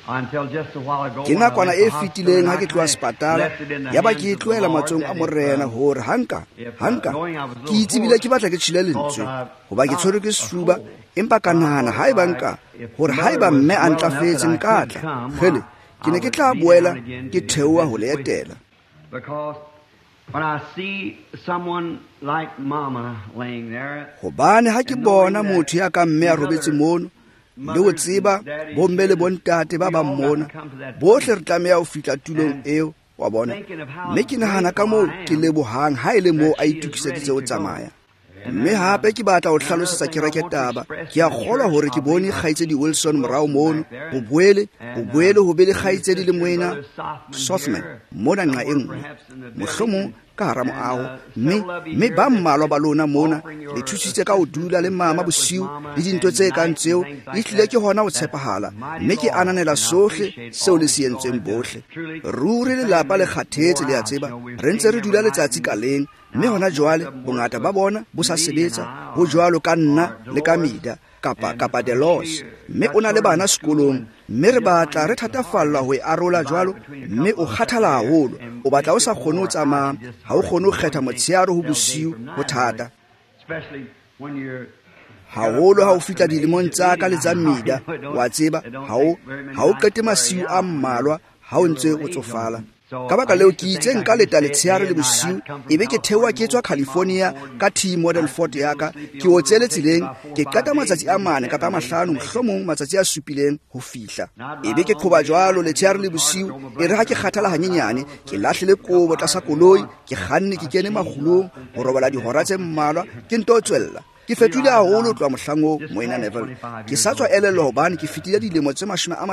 Ke nakwana e fetileng ha ke tloa sepatala ya ba ke tloela matsong a morena hore hanka ke itsebile ke batla ke tshile lentswe hoba ke tshwere ke sefuba empa ka nahana haeba nka hore haeba mme a ntlafetse nkatla hele ke ne ke tla boela ke theoha ho le etela. Hobane ha ke bona motho ya ka mme a robetse mono le o tseba bomme le bontate ba bang mona bohle re tlameha ho fihla tulong eo wa bona, mme ke nahana ka moo ke lebohang ha e le moo a itukiseditse ho tsamaya. Mme hape ke batla ho hlalosetsa kereke taba ke a kgolwa hore ke bone kgaitsedi Wilson morao mono ho boele ho be le kgaitsedi le moena Sothman mona nqa e nngwe mohlomong ka hara moaho, mme ba mmalwa ba lona mona le thusitse ka ho dula le mama bosiu le dintho tse kang tseo. E hlile ke hona ho tshepahala, mme ke ananela sohle seo le se entseng bohle. Ruri lelapa le kgathetse le a tseba re ntse re dula letsatsi ka leng, mme hona jwale bongata ba bona bo sa sebetsa ho jwalo ka nna le ka Mida kapa Delos, mme o na le bana sekolong, mme re batla re thatafallwa ho e arola jwalo, mme o kgathala haholo, o batla o sa kgone ho tsamaya, ha o kgone ho kgetha motsheare ho bosiu ho thata haholo ha o fihla dilemong tsa ka le tsa Mida, wa tseba ha o qete masiu a mmalwa ha o ntse o tsofala. Ka baka leo ke itse nka leta letsheare le bosiu ebe ke theoha ke tswa California ka T-Model Ford ya ka ke o tsele tseleng ke qeta matsatsi a 4 kapa 5 mohlomong matsatsi a 7 ho fihla, ebe ke qoba jwalo letsheare le bosiu e re ha ke kgathala hanyenyane ke lahle le kobo tlasa koloi ke kganne ke kene magulong ho robala dihora tse mmalwa ke nto tswella. Ke fetile haholo tloa mohlango moena Neville, ke sa tswa elello hobane ke fetile dilemo tse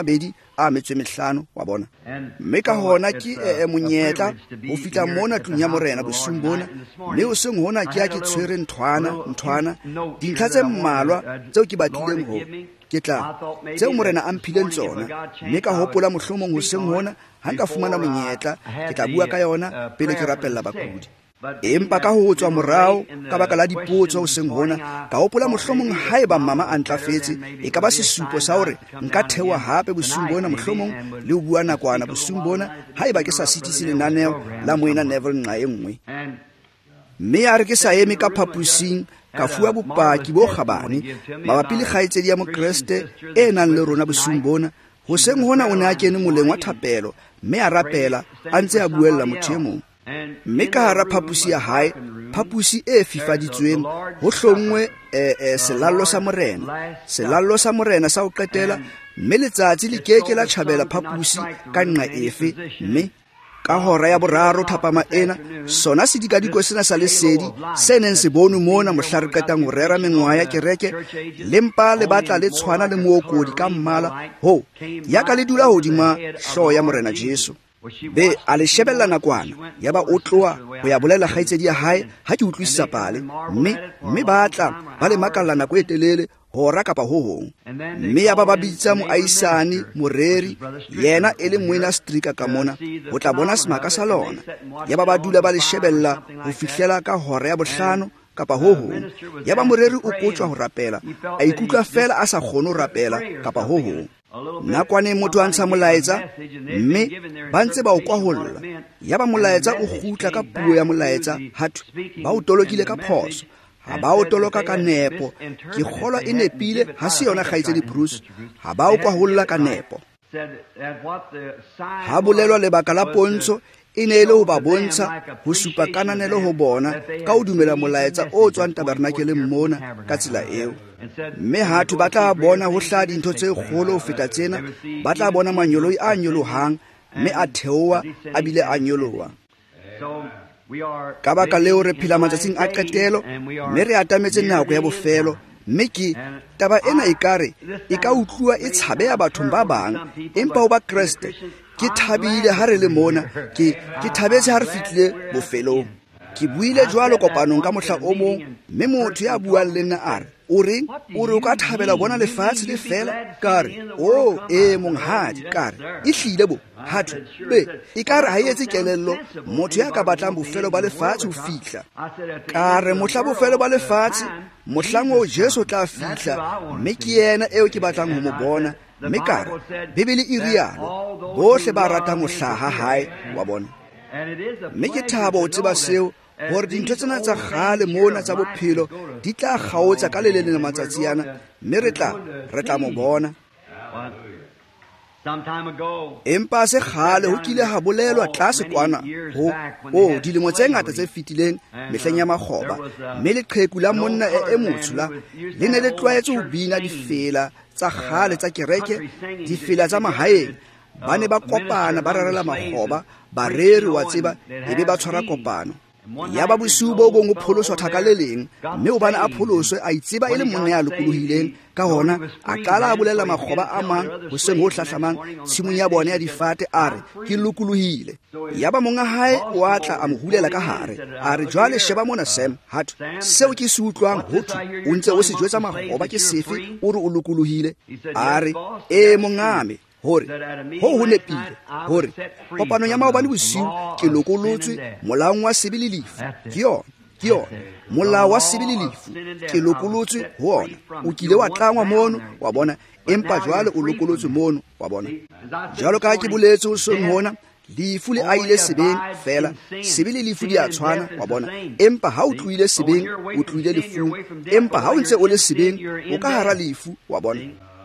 25 wa bona, mme ka hona ke monyetla ho fihla mona tlung ya morena bosung bona, mme o seng hona ke ya ke tshwere nthwana dintlha tse mmalwa tseo ke batlileng ho ke tla tseo morena a mphileng tsona, mme ka hopola mohlomong ho seng hona ha nka fumana monyetla ke tla bua ka yona pele ke rapella bakudi. Empa ka ho tswa morao ka baka la dipotso ho seng hona ka hopola mohlomong haeba mama a ntlafetse e ka ba sesupo sa hore nka theoha hape bosung bona mohlomong le ho bua nakwana bosung bona haeba ke sa sitise lenaneo la moena Neville nqa e nngwe. Mme a re ke sa eme ka phapusing ka fuwa bopaki bo kgabane mabapi le kgaitsedi ya Mokreste e nang le rona bosung bona. Ho seng hona o ne a kene moleng wa thapelo, mme a rapela a ntse a buella motho e mong, mme ka hara phapusi ya hae, phapusi e fifaditsweng ho hlongwe selallo sa morena sa ho qetela, mme letsatsi le keke la tjhabela phapusi ka nqa efe, mme ka hora ya 3 thapama ena sona sedikadiko sena sa lesedi se neng se bone mona mohla re qetang ho rera mengwaha ya kereke lempa le batla le tshwana le mookodi ka mmala ho ya ka le dula hodima hloho ya morena Jesu. Be a le shebella nakwana ya ba o tloa ho ya bolela kgaitsedi ya hae ha ke utlwisisa pale, mme batla ba le makalla nako e telele hora kapa ho hong, mme ya ba bitsa moaisane moreri yena e le moena strika ka mona ho tla bona semaka sa lona, ya ba dula ba le shebella ho fihlela ka hora ya 5 kapa ho hong, ya ba moreri o kotswa ho rapela a ikutlwa fela a sa kgone ho rapela kapa ho hong. Nakwane motho a ntsha molaetsa, mme ba ntse ba o kwaholla, ya ba molaetsa o kgutla ka puo ya molaetsa hatho ba o tolokile ka phoso, ha ba o toloka ka nepo, ke kgolwa e nepile ha se yona kgaitsedi Bruce, ha ba o kwaholla ka nepo. Ha bolelwa lebaka la pontsho e ne le ho ba bontsha ho supa kananelo ho bona ka ho dumela molaetsa o tswang tabernakeleng mona ka tsela eo, mme hatho ba tla bona ho hla dintho tse kgolo ho feta tsena, ba tla bona manyoloi a nyolohang, mme a theoha a bile a nyoloha. Ka baka leo re phela matsatsing a qetelo, mme re atametse nako ya bofelo, mme ke taba ena e ka utlwa e tshabeha bathong ba bang, empa ho ba Kreste ke thabile ha re le mona, ke thabetse ha re fihlile bofelong. Ke buile jwalo kopanong ka mohla o mong, mme motho ya buang le nna a re o re o ka thabela bona lefatshe le fela, ka re monghadi, ka re e hlile bo hatho be e ka re ha etse kelello motho ya ka batlang bofelo ba lefatshe ho fihla, ka re mohla bofelo ba lefatshe mohlang o Jesu tla fihla, mme ke yena eo ke batlang ho mo bona, mme kare Bibele e rialo bohle ba rata mohlaha hae wa bona. Mme ke thabo o tseba seo hore dintho tsena tsa kgale mona tsa bophelo di tla kgaotsa ka le leng la matsatsi ana, mme re tla mo bona. Empa se kgale ho kile ha bolelwa tlase kwana ho dilemo tse ngata tse fetileng mehleng ya makgoba, mme leqheku la monna e motsho la le ne le tlwaetse ho bina difela tsa kgale tsa kereke, difela tsa mahaeng. Ba ne ba kopana ba rarela makgoba, bareri wa tseba, ebe ba tshwara kopano. Ya ba bosiu bo bong o pholoswa thaka le leng, mme o bana a pholoswe a itseba e le monna ya lokolohileng. Ka hona a qala a bolela makgoba a mang hoseng ho hlahlamang tshimong ya bona ya difate, a re ke lokolohile. Ya ba monga hae o atla a mo hulela ka hare, a re jwale sheba mona Sam, hatho seo ke se utlwang hothwe o ntse o se jwetsa makgoba ke sefe o re o lokolohile. A re mongame, hore ho nepile hore kopano ya maobane bosiu ke lokolotswe molaong wa sebe le lefu. Ke yona molao wa sebe le lefu, ke lokolotswe ho ona. O kile wa tlangwa mono wa bona, empa jwale o lokolotswe mono wa bona. Jwalo ka ke boletse ho song hona, lefu le aile sebeng fela, sebe le lefu di a tshwana wa bona. Empa ha o tlohile sebeng o tlohile lefung, empa ha o ntse o le sebeng o ka hara lefu wa bona.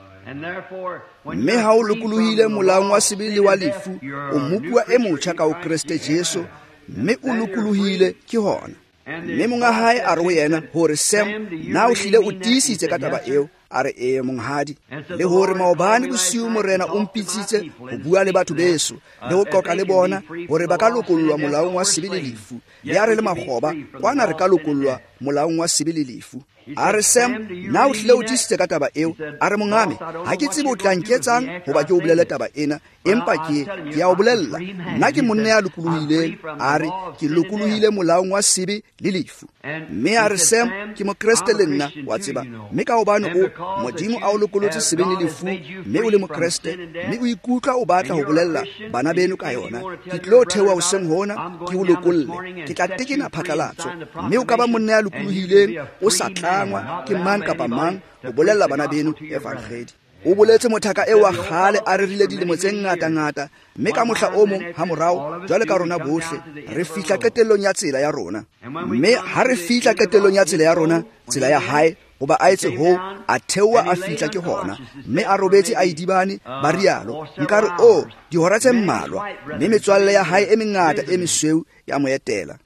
Mme ha o lokolohile molaong wa sebele wa lefu, o mopua e motjha ka ho Kriste Jesu, mme o lokolohile ke hona. Mme monga hae a re ho yena hore Sam, na o hlile o tiisitse ka taba eo? A re monghadi, le hore maobane bosiu morena o mpitsitse ho bua le batho beso le ho qoqa le bona hore ba ka lokollwa molaong wa sebele lefu, le a re le makgoba kwana re ka lokollwa molaong wa sebele lefu. A re Sam, na o hlile o tiisitse ka taba eo? A re mongame, ha ke tsebe o tla nketsang hoba ke o bolele taba ena, empa ke ya o bolella, nna ke monna ya lokolohileng. A re ke lokolohile molaong wa sebe le lefu. Mme a re Sam, ke mokreste le nna wa tseba, mme ka hobane o Modimo a o lokolotse sebeng le lefu, mme o le mokreste, mme o ikutlwa o batla ho bolella bana beno ka yona, ke tlo theoha hoseng hona ke o lokolle. Ke tla tekena phatlalatso, mme o ka ba monna ya lokolohileng o sa tlangwa ke mang kapa mang ho bolella bana beno evangeli. O boletse mothaka eo wa kgale a rerile dilemo tse ngata-ngata, mme ka mohla o mong ha morao, jwale ka rona bohle re fihla qetellong ya tsela ya rona. Mme ha re fihla qetellong ya tsela ya rona, tsela ya hae, hoba a etse ho a theoha a fihla ke hona, mme a robetse a idibane ba rialo, nkare dihora tse mmalwa, mme metswalle ya hae e mengata e mesweu ya mo etela.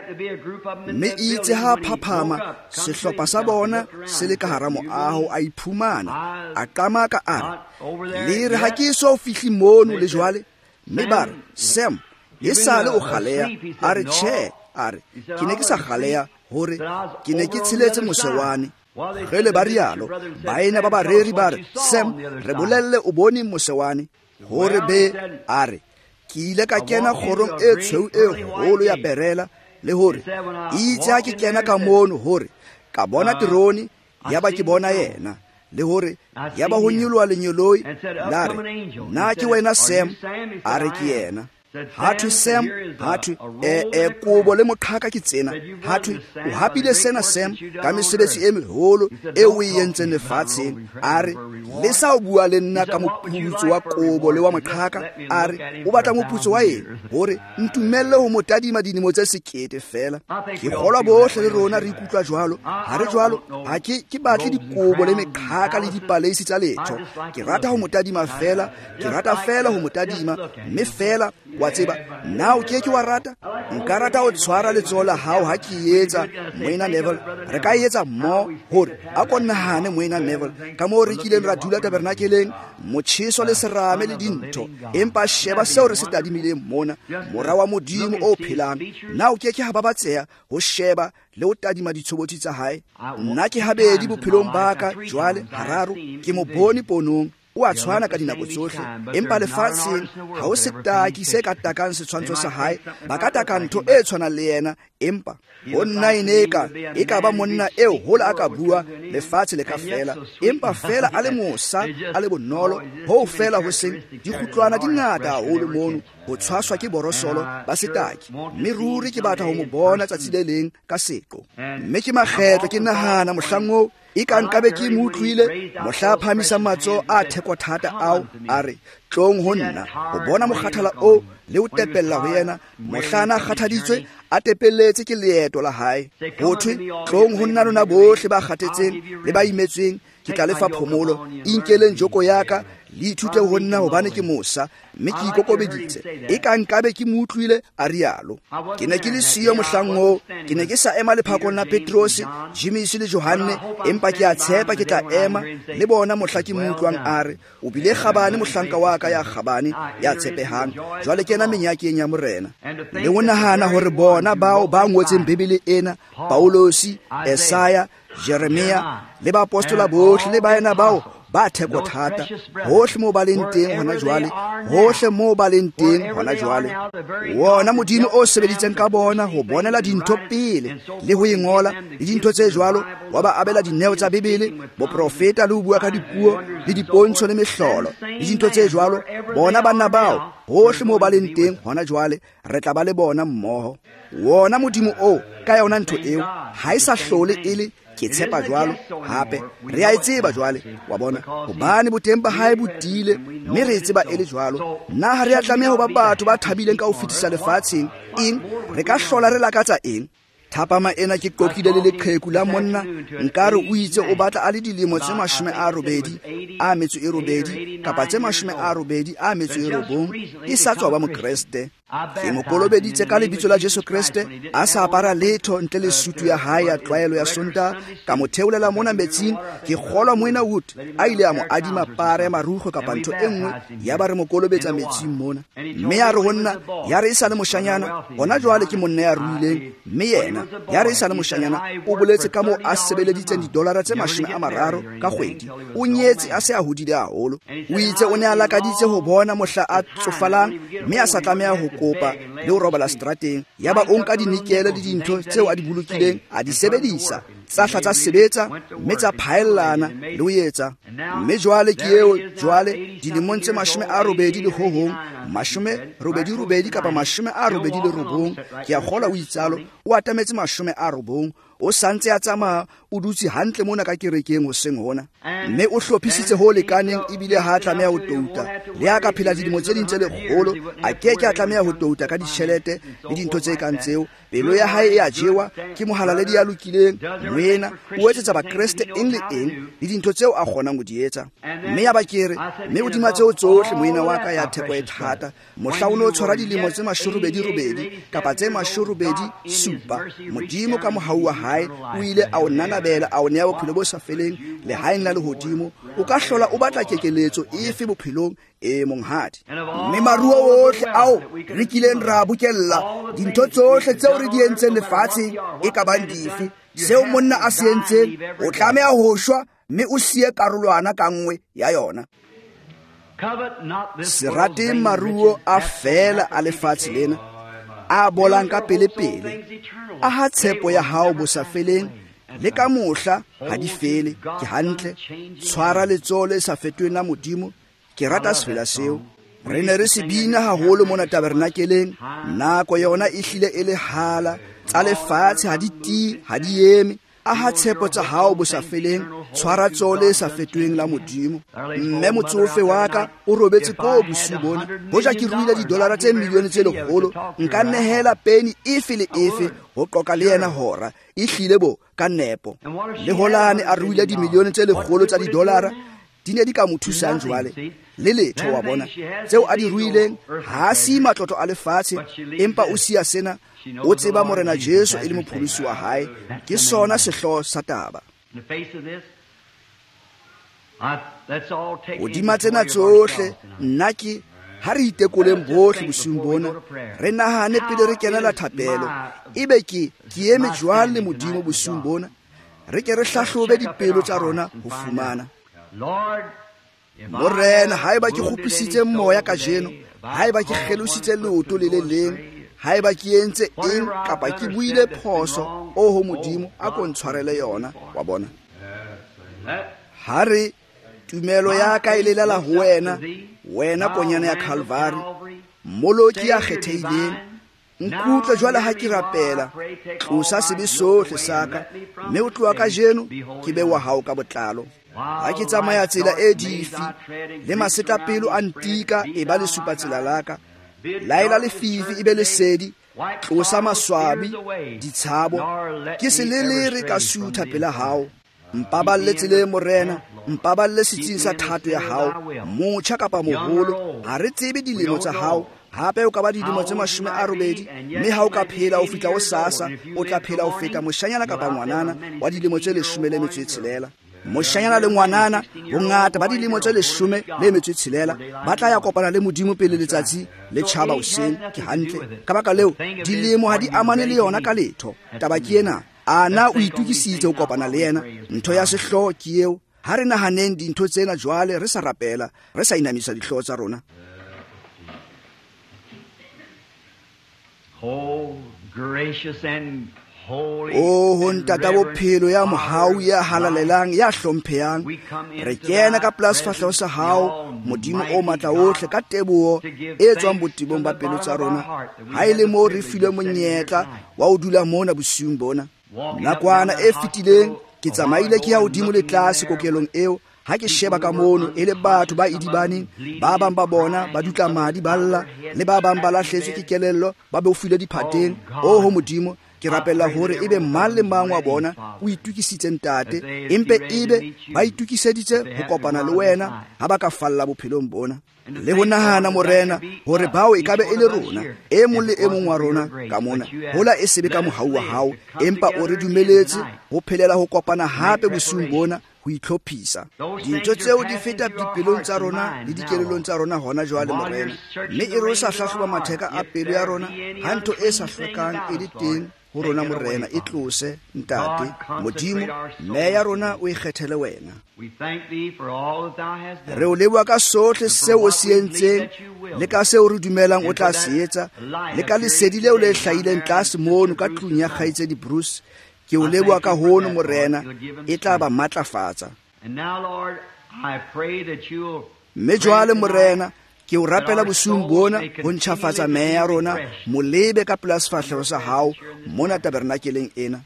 Mme itse ha phaphama sehlopha sa bona se le ka hara moaho, a iphumana a qamaka a re, le re ha ke so fihli mono le jwale? Mme ba re, Sam, e sale o kgaleha? A re tjhe, a re ke ne ke sa kgaleha, hore ke ne ke tsheletse mosewane. Ge le ba rialo, baena ba bareri ba re, Sam, re bolelle o bone mosewane? Hore a re ke ile ka kena kgorong e tshweu e holo ya berela, le hore itse ha ke kena ka mono hore ka bona teroni, ya ba ke bona yena, le hore ya ba ho nyoloha lenyoloi, la re na ke wena Sam? A re ke yena. Hathwe Sam, hathwe kobo le moqhaka ke tsena, hathwe o hapile sena Sam ka mesebetsi e meholo e o e entseng lefatsheng. A re le sa o bua le nna ka moputso wa kobo le wa moqhaka? A re o batla moputso wa eng? Hore ntumelle ho mo tadima dinemo tse 1,000 fela. Ke kgolwa bohle le rona re ikutlwa jwalo. Ha re jwalo, ha ke batle dikobo le meqhaka le dipaleisi tsa letho. Ke rata ho mo tadima fela, ke rata fela ho mo tadima, mme fela wa tseba, na o ke wa rata? Nka rata ho tshwara letsoho la hao ha ke etsa moena Neville. Re ka etsa mo hore a ko nahane moena Neville ka mo re kileng ra dula tabernakeleng, motjheso le serame le dintho, empa sheba seo re se tadimileng mona, mora wa Modimo o phelang. Na o ke ha babatseha ho sheba le ho tadima ditshobotsi tsa hae? Nna ke habedi bophelong ba ka jwale hararo, ke mo bone ponong, o a tshwana ka dinako tsohle, empa lefatsheng ha o setaki se ka takang setshwantsho sa hae. Ba ka taka ntho e tshwanang le yena, empa ho nna e ka ba monna eo hola a ka bua lefatshe le ka fela, empa fela a le mosa, a le bonolo, ho fela ho seng dikgutlwana di ngata haholo mono, ho tshwaswa ke borosolo ba setaki. Mme ruri ke batla ho mo bona tsatsi le leng ka seqo, mme ke makgetlo ke nahana mohlang oo e ka nkabe ke mo utlwile mohla a phamisa matso a theko thata ao a re tlong ho nna ho bona mokgathala o le o tepella ho yena mohlana a kgathaditswe a tepelletse ke leeto la hae hothwe tlong ho nna lona bohle ba kgathetseng le ba imetsweng ke tla lefa phomolo inkeleng joko yaka le ithute ho nna hobane ke mosa mme ke ikokobeditse e ka nkabe ke mo utlwile a rialo ke ne ke le siyo mohlang o ke ne ke sa ema lephakong la Petrose James le Johanne empa ke a tshepa ke tla ema le bona mohla ke mo utlwang a re o bile kgabane mohlanka wa ka ya kgabane ya tshepehang jwale ke na menyakeng ya morena le ho nahana hore bona bao ba ngotseng Bibele ena Paulosi Esaya Jeremia le ba apostola bohle le baena bao ba theko thata hohle mo ba leng teng hona jwale hohle mo ba leng teng hona jwale wona modimo o sebeditseng ka bona ho bonela dintho pele le ho ingola le dintho tse jwalo wa ba abela dineo tsa Bibele bo profeta le ho bua ka dipuo le dipontsho le mehlolo le dintho tse jwalo bona bana bao hohle mo ba leng teng hona jwale re tla ba le bona mmoho wona modimo o ka yona ntho eo ha isa hlole ile ke tshepa jwalo hape re a tseba jwale wa bona hobane boteng ba hae botile mme re tseba ele jwalo nna ha re a tlameha ho ba batho ba thabileng ka ho fetisa lefatsheng eng re ka hlola re lakatsa eng thapama ena ke qoqile le leqheku la monna nkare o itse o batla a le dilemo tse 80 a metso e robedi kapa tse 80 a metso e robong e sa tswa ba mokreste ke mo kolobeditse ka lebitso la Jesu Kriste a sa apara letho ntle le sutu ya hae ya tlwaelo ya sonta ka mo theolela mona metsing ke kgolwa moena wood a ile a mo adima pare marukgo kapa ntho enngwe ya ba re mo kolobetsa metsing mona mme ya re honna ya re isa le moshanyana hona jwale ke monna ya ruileng mme yena ya re isa le moshanyana o boletse ka mo a sebeleditseng $30 tse 30 ka kgwedi o nyetse a se a hodile haholo o itse o ne a lakaditse ho bona mohla a tsofalang mme a sa tlameha ho kopa le ho robala strateng ya ba o nka dinikele le dintho tseo a di bolokileng a di sebedisa tsa hlatsa sebetsa mme tsa phaellana le ho etsa mme jwale ke eo jwale dilemong tse 80 le hohong 80 kapa 89 ke a kgola o itsalo o atametse 90 o santse a tsamaya o dutse hantle mona ka kerekeng ho seng hona mme o hlophisitse ho lekaneng ebile ha tlameha ho touta le a ka phela dilemo tse ding tse lekgolo a keke a tlameha ho touta ka ditjhelete le dintho tse kang tseo pelo ya hae e a jewa ke mohalaledi ya lokileng moena o etsetsa ba Kriste eng le eng le dintho tseo a kgonang ho di etsa mme ya ba kere mme o dima tseo tsohle moena wa ka ya theko e thata mohla o no tshwara dilemo tse 80 kapa tse 87 modimo ka mohau wa hae o ile a o nanabela a o nea bophelo bo sa feleng le hae nna le hodimo o ka hlola o batla kekeletso efe bophelong e monghadi mme maruo ohle ao re kileng ra bukella dintho tsohle tseo re di entseng lefatsheng e ka bang dife seo monna a se entseng o tlameha ho shwa mme o sie karolwana ka nngwe ya yona serate maruo a fela a lefatshe lena a bolang ka pelepele a ha tshepo ya hao bo sa feleng le ka mohla ha di fele ke hantle tshwara letsoho le sa fetweng la modimo ke rata sefela seo re ne re se bina haholo mona tabernakeleng nako yona e hlile e le hala tsa lefatshe ha di ti ha di eme a ha tshepo tsa hao bo sa feleng tshwara tsole sa fetweng la modimo mme motsofe wa ka o robetse ko bosiu bona hoja ke ruile $100 tse milione tse lekgolo nka nnehela peni efe le efe ho qoqa le yena hora e hlile bo ka nepo le holane a ruile dimilione tse lekgolo tsa $1 di ne di ka mo thusang jwale le letho wa bona tseo a di ruileng ha si matlotlo a lefatshe empa o sia sena o tseba morena Jesu e le mopholosi wa hae ke sona sehloho sa taba hodima tsena tsohle nna ke ha re itekoleng bohle bosiung bona re nahane pele re kenela thapelo ebe ke eme jwang le modimo bosiung bona re ke re hlahlobe dipelo tsa rona ho fumana morena haeba ke kgopisitse moya ka jeno haeba ke kgelositse leoto le le leng haeba ke entse eng kapa ke buile phoso o ho modimo a ko ntshwarele yona wa bona hare tumelo ya ka ile la ho wena konyana ya Calvary moloki ya kgethehileng nkutla jwale ha ke rapela tlosa sebe sohle saka mme o tloa ka jeno ke be wa hao ka botlalo ha ke tsamaya tsela e difi le masetlapelo a ntika e ba le supa tsela laka laela lefifi e be lesedi tlosa maswabi ditshabo ke se lelere ka sutha pela hao mpaballetse le morena mpaballe setsing sa thato ya hao motjha kapa moholo ha re tsebe dilemo tsa hao hape o ka ba dilemo tse 80 mme ha o ka phela o fitla o sasa o tla phela o feta moshanyana kapa ngwanana wa dilemo tse 16 moshanyana le ngwanana bongata ba dilemo tse 16 ba tla ya kopana le modimo pele letsatsi le tshaba hoseng ke hantle ka baka leo dilemo ha di amane le yona ka letho taba ke ena ana o itukisitse ho kopana le yena ntho ya sehloho ke eo ha re nahaneng dintho tsena jwale re sa rapela re sa inamisa dihloho tsa rona. Oh, gracious and holy. Oh, ntata bophelo ya mohau ya halalelang ya hlompheyang re kena ka plus fahleho sa hao modimo o matla ohle ka teboho e tswang botibong ba pelo tsa rona ha ile mo re file monyetla wa o dula mona bosiung bona nakwana e fitileng ke tsamaile ke ya hodimo le tlase kokelong eo ha ke sheba ka mono e le batho ba idibaneng ba bang ba bona ba dutla madi balla le ba bang ba lahletswe ke kelello ba be o file diphateng o ho modimo ke rapella hore ebe mang le mang wa bona o itukisitse ntate empe ebe ba itukiseditse ho kopana le wena ha ba ka falla bophelong bona le ho nahana morena hore bao e kabe e le rona e mong le e mong wa rona ka mona hola e sebe ka mohau wa hao empa o re dumeletse ho phelela ho kopana hape bosiung bona ho itlhophisa dintho tseo di feta dipelong tsa rona le dikelelong tsa rona hona jwale morena mme e re sa hlahloba matheka a pelo ya rona ha ntho e sa hlokang e le teng ho rona morena e tlose ntate modimo mme ya rona o ikgethele wena re o leboha ka sohle seo o se entseng le ka seo re dumelang o tla se etsa le ka lesedi leo le hlahileng tlase mono ka tlung ya kgaitsedi Bruce ke o leboha ka hono morena e tla ba matlafatsa mme jwale morena ke o rapela bosiung bona ho ntjhafatsa meya ya rona molebe ka plus fahleho sa hao mona tabernakeleng ena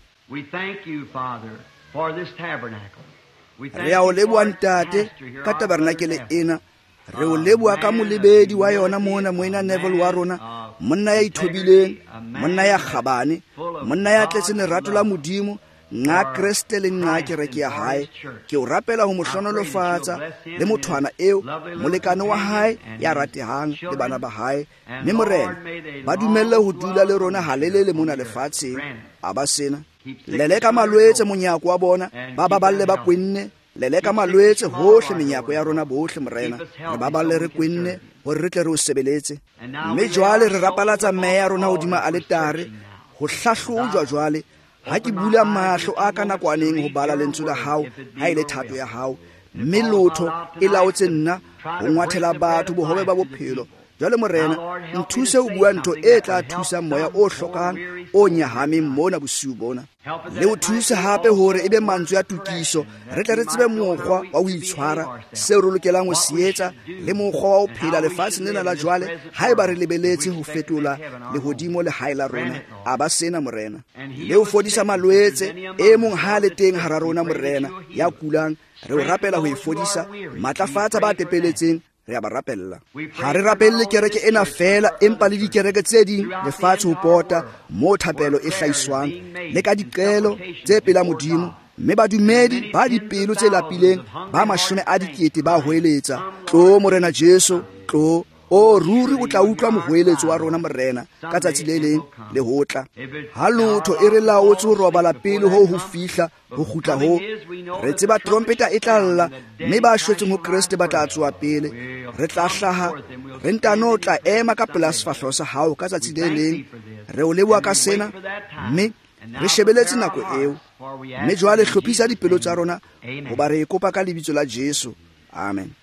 re a o leboha ntate ka tabernakele ena re o leboha ka molebedi wa yona mona moena Neville wa rona monna ya ithobileng monna ya kgabane monna ya tletse lerato la modimo nna Kriste le nna kereke ya hae ke o rapela ho mohlonolofatsa le mothwana eo molekane wa hae ya ratehang le bana ba hae mme morena ba dumelle ho dula le rona halelele mona lefatsheng a ba sena leleka malwetse monyako wa bona ba baballe ba kwenne leleka malwetse hohle menyako ya rona bohle morena re baballe re kwenne hore re tle re o sebeletse mme jwale re rapalatsa meya ya rona hodima aletare ho hlahlojwa jwale ha ke bula mahlo a ka nakwaneng ho bala lentswe la hao ha ile thato ya hao mme lotho e laotse nna ho ngwathela batho bohobe ba bophelo jwale morena nthuse ho bua ntho e tla thusa moya o hlokang o nyahameng mona bosiu bona le o thuse hape hore ebe mantswe ya tukiso re tle re tsebe mokgwa wa ho itshwara seo re lokelang ho se etsa le mokgwa wa ho phela lefatsheng lena la jwale haeba re lebeletse ho fetola lehodimo le hae la rona a ba sena morena le ho fodisa malwetse e mong ha le teng hara rona morena ya kulang re o rapela ho ifodisa matlafatsa ba tepeletseng re a ba rapella ha re rapelle kereke ena fela empa le dikereke tse ding lefatshe ho pota mo thapelo e hlaiswang le ka diqelo tse pela modimo mme badumedi ba dipelo tse lapileng ba 10,000 ba hoeletsa tlo morena Jesu tlo o ruri o tla utlwa mohoeletso wa rona morena ka tsatsi le leng le hotla ha lotho e re laotse ho robala pele ho fihla ho khutla ho re tseba trompeta e tla lla mme ba shwetseng ho Kriste ba tla tswa pele re tla hlaha re ntano tla ema ka plus fahleho sa hao ka tsatsi le leng re o leboha ka sena mme re shebeletse nako eo mme jwale hlophisa dipelo tsa rona ho ba re kopa ka lebitso la Jesu amen.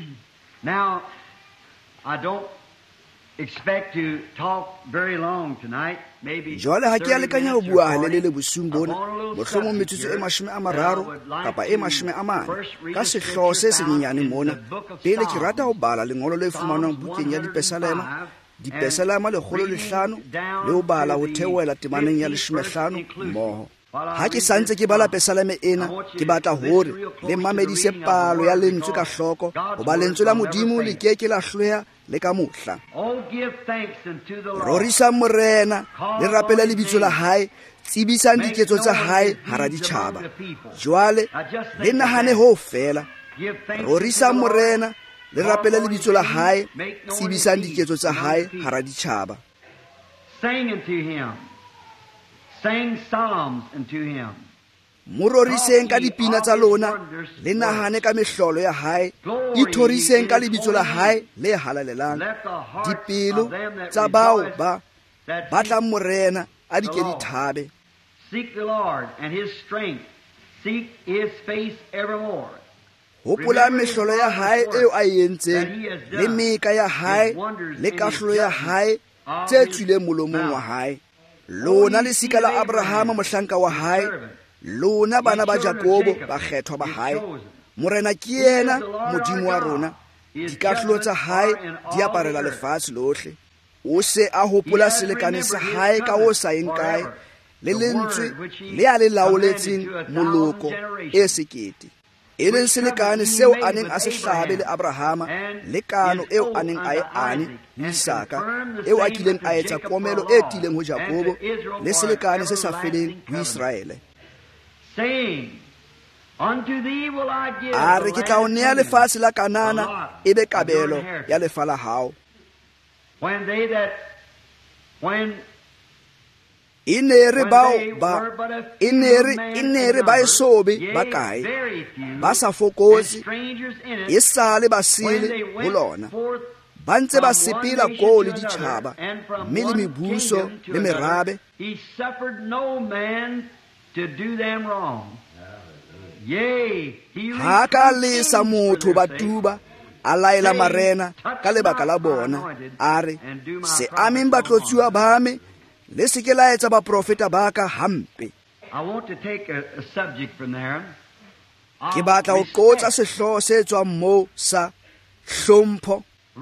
Now I don't expect to talk very long tonight. Maybe jwale ha ke a lekanya ho bua halelele bosiung bona mohlomong metsotso e 30 kapa e 40 ka sehloho se senyenyane mona pele ke rata ho bala lengolo le fumanwang bukeng ya Dipesalema Dipeselama 105 le ho bala ho theohela temaneng ya 15 mmoho. Ha ke santse ke bala pesalame ena, ke batla hore le mamedise palo ya lentswe ka hloko, hoba lentswe la Modimo le keke la hloya le ka mohla. Rorisang Morena, le rapela lebitso la hae, tsebisang diketso tsa hae hara ditjhaba. Jwale le nahane ho fela. Rorisang Morena, le rapela lebitso la hae, tsebisang diketso tsa hae hara ditjhaba. Sing unto him. Sing psalms unto him. Muroriseng ka dipina tsa lona, le nahane ka mehlolo ya hae, ithoriseng ka lebitso la hae le halalelang. Dipelo tsa bao ba batlang Morena a di ke di thabe. Seek the Lord and his strength. Seek his face evermore. Hopola mehlolo ya hae eo a entseng, le meka ya hae le kahlolo ya hae tse tswileng molomong wa hae. Lona le sika la Abrahama mohlanka wa hae, lona bana ba Jakobo ba kgethwa ba hae. Morena ke yena Modimo wa rona, dikahlolo tsa hae di aparela lefatshe lohle. O se a hopola selekane sa hae ka o sa eng kae, le lentswe le a le laoletseng moloko e sekete. E leng selekane seo a neng a se hlabe le Abrahama, le kano eo a neng a e ane le Isaka, eo a kileng a etsa komelo e tileng ho Jakobo, le selekane se sa feleng ho Israele. A re ke tla o nea lefatshe la Kanana e be kabelo ya lefa la hao. E ne re ba e sobe ba kae, ba sa fokotse, e sale ba sele ho lona, ba ntse ba sepela koo le ditjhaba, mme le mebuso le merabe. Ha ka lesa motho ba tuba, a laela marena ka lebaka la bona, a re, se ameng batlotsuwa ba me, le se ke la etsa ba profeta ba ka hampe. Ke batla ho qotsa sehloho se tswang moo sa hlompho.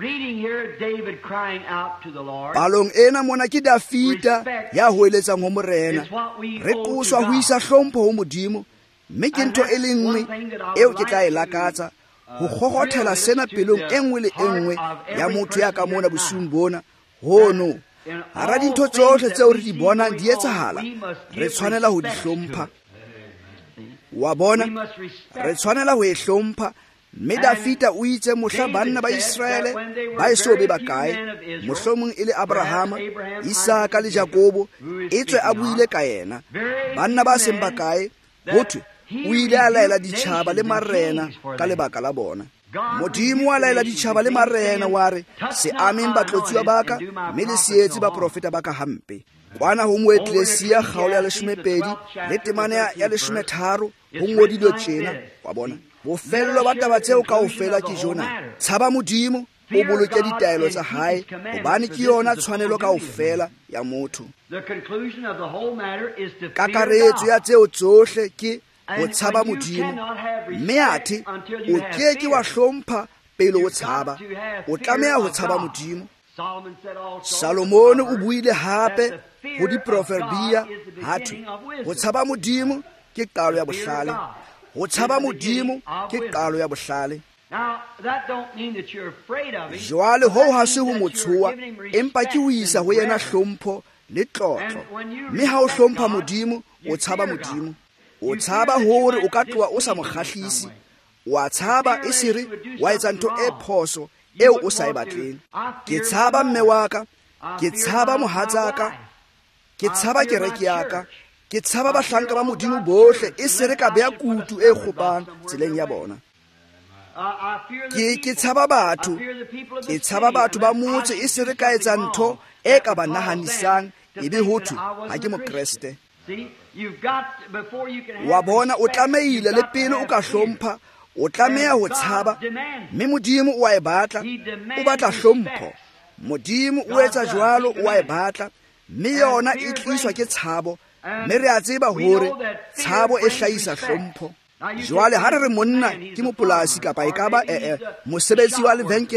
Palong ena mona ke Dafita ya hoeletsang ho Morena, re qoswa ho isa hlompho ho Modimo, mme ke ntho e le nngwe eo ke tla e lakatsa, ho kgokgothela sena pelong e nngwe le e nngwe ya motho ya ka mona bosiung bona. Hono hara dintho tsohle tseo re di bonang di etsahala, re tshwanela ho di hlompha. Wa bona, re tshwanela ho e hlompha. Mme Dafita o itse mohla banna ba Israele ba e sobe ba kae, mohlomong e le Abrahama, Isaka le Jakobo, e tswe a buile ka yena. Banna ba seng ba kae, hothwe o ile a laela ditjhaba le marena ka lebaka la bona. Modimo a laela ditjhaba le marena wa re, se ameng batlotsuwa ba ka, mme le sietse ba profeta ba ka hampe. Kwana ho moeklesia kgaolo ya 12 le temane ya 13 ho ngodilwe tjena. Wa bona, bofello ba taba tseo kaofela ke jona: tshaba Modimo, o boloke ditaelo tsa hae, hobane ke yona tshwanelo kaofela ya motho. Kakaretso ya tseo tsohle ke ho tshaba Modimo, mme athe o keke wa hlompha pele o tshaba, o tlameha ho tshaba Modimo. Salomon o buile hape ho diproverbia hathwe, ho tshaba Modimo ke qalo ya bohlale, ho tshaba Modimo ke qalo ya bohlale. Jwale ho ha se ho motshoa, empa ke ho isa ho yena hlompho le tlotlo. Mme ha o hlompha Modimo, o tshaba Modimo. O tshaba hore o ka tloha o sa mo kgahlisi, wa tshaba e sere wa etsa ntho e phoso eo o sa e batleng. Ke tshaba mme wa ka, ke tshaba mohatsaka, ke tshaba kereke ya ka, ke tshaba bahlanka ba Modimo bohle, e sere ka beya kutu e kgopang tseleng ya bona. Ke tshaba batho, ke tshaba batho ba motse, e sere ka etsa ntho e ka ba nahanisang, ebe hothwe ha ke mokreste. Wa bona, o tlameile le pele o ka hlompha, o tlameha ho tshaba, mme Modimo o a e batla, o batla hlompho. Modimo o etsa jwalo, o a e batla, mme yona e tliswa ke tshabo, mme re a tseba hore tshabo e hlahisa hlompho. Jwale ha re re monna ke mopolasi kapa e ka ba mosebetsi wa lebenkele,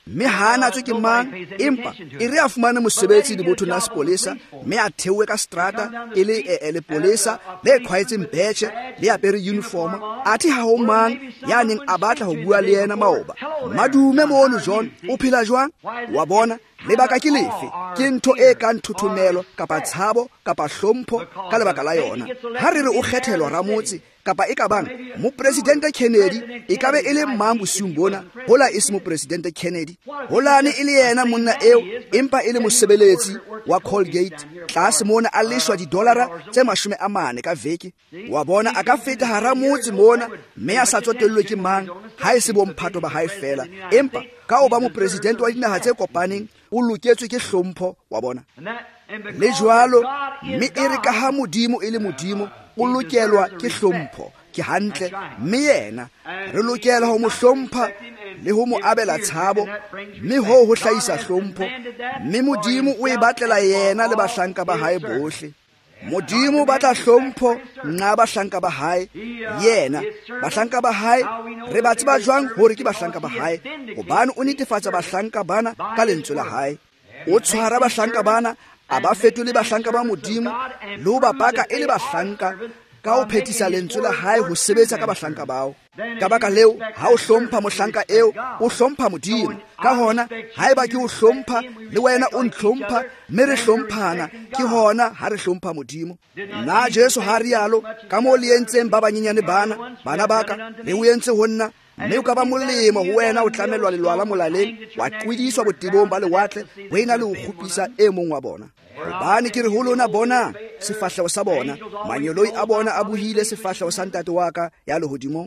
mme ha na tswe ke mang empa e re a fumana mosebetsi le botho na sepolesa mme a theowe ka strata e le lepolesa le khwaetseng betche le apere uniform athi ha ho mang ya neng a batla ho bua le yena maoba madume mono John o phela jwang wa bona lebaka ke lefe ke ntho e ka nthuthumelo kapa tshabo kapa hlompho ka lebaka la yona ha re re o kgethelwa ramotse kapa e ka bang mo presidente Kennedy e ka be e le mang bosiung bona hola e se mo presidente Kennedy holane e le yena monna eo empa e le mosebeletsi wa Colgate tlase mona a leshwa $40 tse 40 ka veki wa bona a ka feta hara motse mona mme a sa tsotellwe ke mang ha e se bomphato ba hae fela empa ka o ba mo president wa dinaha tse kopaneng o loketswe ke hlompho wa bona le jwalo mme e re ka ha modimo e le modimo o lokelwa ke hlompho ke hantle mme yena re lokela ho mo hlompha le ho mo abela tshabo mme ho hlahisa hlompho mme modimo o e batlela yena le bahlanka ba hae bohle modimo ba tla hlompho nna bahlanka ba hae yena bahlanka ba hae re ba tseba jwang hore ke bahlanka ba hae hobane o netefatsa bahlanka bana ka lentswe la hae o tshwara bahlanka bana a ba fetole bahlanka ba modimo le ho ba baka e le bahlanka ka ho phethisa lentswe la hae ho sebetsa ka bahlanka bao ka baka leo ha o hlompha mohlanka eo o hlompha modimo ka hona haeba ke o hlompha le wena o nthlompha mme re hlomphana ke hona ha re hlompha modimo na Jesu ha rialo ka mo le entseng ba banyenyane bana baka le o entse ho nna mme o ka ba molemo ho wena o tlamelwa lelwala molaleng wa qwidiswa botebong ba lewatle ho ena le ho khupisa e mong wa bona hobane ke re ho lona bona sefahleho sa bona manyoloi a bona a buhile sefahleho sa ntate wa ka ya lehodimong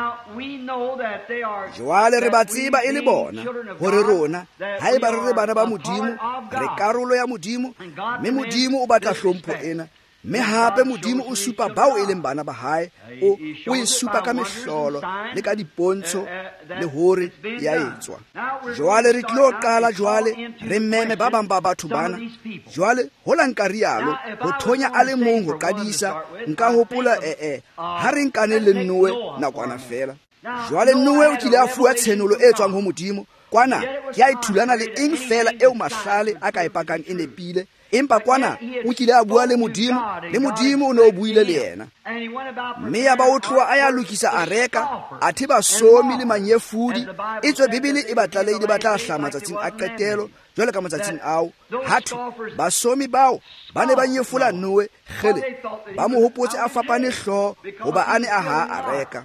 jwale re ba tseba e le bona hore rona haeba re re bana ba modimo re karolo ya modimo mme modimo o batla hlompho ena mme hape modimo o supa bao e leng bana ba hae o e supa ka mehlolo le ka dipontsho le hore ya etswa jwale re tlo qala jwale re mmeme ba bang ba batho bana jwale hola nka rialo ho thonya a le mong ho qadisa nka hopola ha re nkane le Noe nakwana fela jwale Noe o kile a fuwa tshenolo e tswang ho modimo kwana ke a ithulana le eng fela eo mahlale a ka epakang e nepile empa kwana o kile a bua le modimo o ne o buile le yena mme ya ba o tloa a ya lokisa a reka a thiba somi le manyefudi e tswe bibele e batlaleile ba tla hlama matsatsing a qetelo jwale ka matsatsing ao hathu ba somi bao ba ne ba nyefola Noe gele ba mo hopotse a fapane hlo hoba ane a ha a reka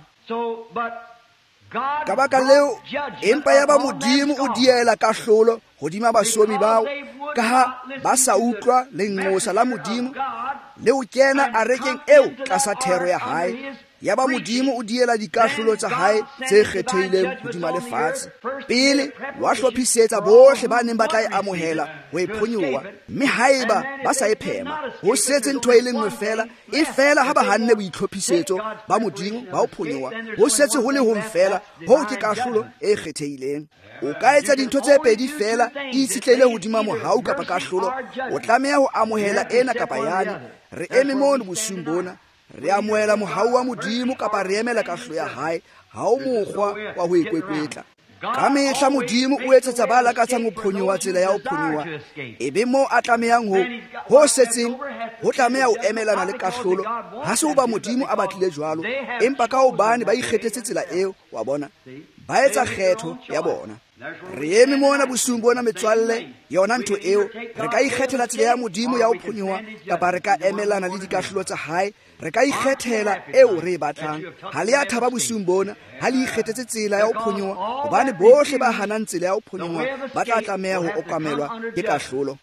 ka baka leo empa ya ba modimo o diela kahlolo hodima basomi bao ka ha ba sa utlwa lenqosa la modimo le o kena a rekeng eo tlasa thero ya hae ya ba modimo o diela dikahlolo tsa hae tse kgethehileng hodima lefatshe pele wa hlophisetsa bohle ba neng ba tla e amohela ho ephonyowa mme haeba ba sa ephema ho setse ntho e le nngwe fela e fela ha ba hanne boitlhophisetso ba modimo ba ho phonyowa ho setse ho le hong fela ho ke kahlolo e kgethehileng o ka etsa dintho tse pedi fela di itshitlele hodima mohau kapa kahlolo o tlameha ho amohela ena kapa yana re eme mono bosiung bona re amohela mohau wa modimo kapa re emela kahlolo ya hae ha o mokgwa wa ho ikwekwetla ka mehla modimo o etsetsa ba lakatsang ho phonyowa tsela ya ho phonyowa ebe mo a tlamehang ho setseng ho tlameha ho emelana le kahlolo ha se ho ba modimo a batlile jwalo empa ka hobane ba ikgethetse tsela eo wa bona ba etsa kgetho ya bona re eme mona bosiung bona metswalle yona ntho eo re ka ikgethela tsela ya modimo ya ho phonyowa kapa re ka emelana le dikahlolo tsa hae re ka ikgethela eo re e batlang ha le ya thaba bosiung bona ha le ikgethetse tsela ya ho phonyowa hobane bohle ba hanang tsela ya ho phonyowa ba tla tlameha ho okamelwa ke kahlolo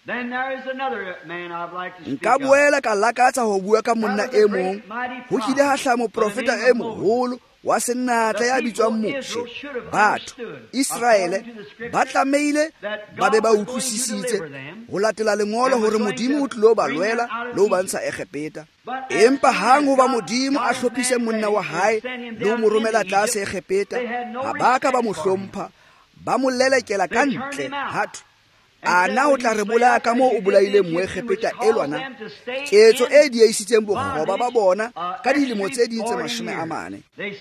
nka boela ka lakatsa ho bua ka monna e mong ho kile ha hlaya moprofeta e moholo wa senatla ya bitswang Moshe batho Israele ba tlameile ba be ba utlwisisitse ho latela lengolo hore modimo o tlilo ba lwela le ho bantsha Egepeta empa hang ho ba modimo a hlophise monna wa hae le ho mo romela tlase Egepeta ha ba ka ba mo hlompha ba mo lelekela ka ntle hathu ana o tla re bolaya ka moo o bolaile moegepeta elwana ketso e dieisitseng bogoba ba bona ka dilemo tse ding tse 40.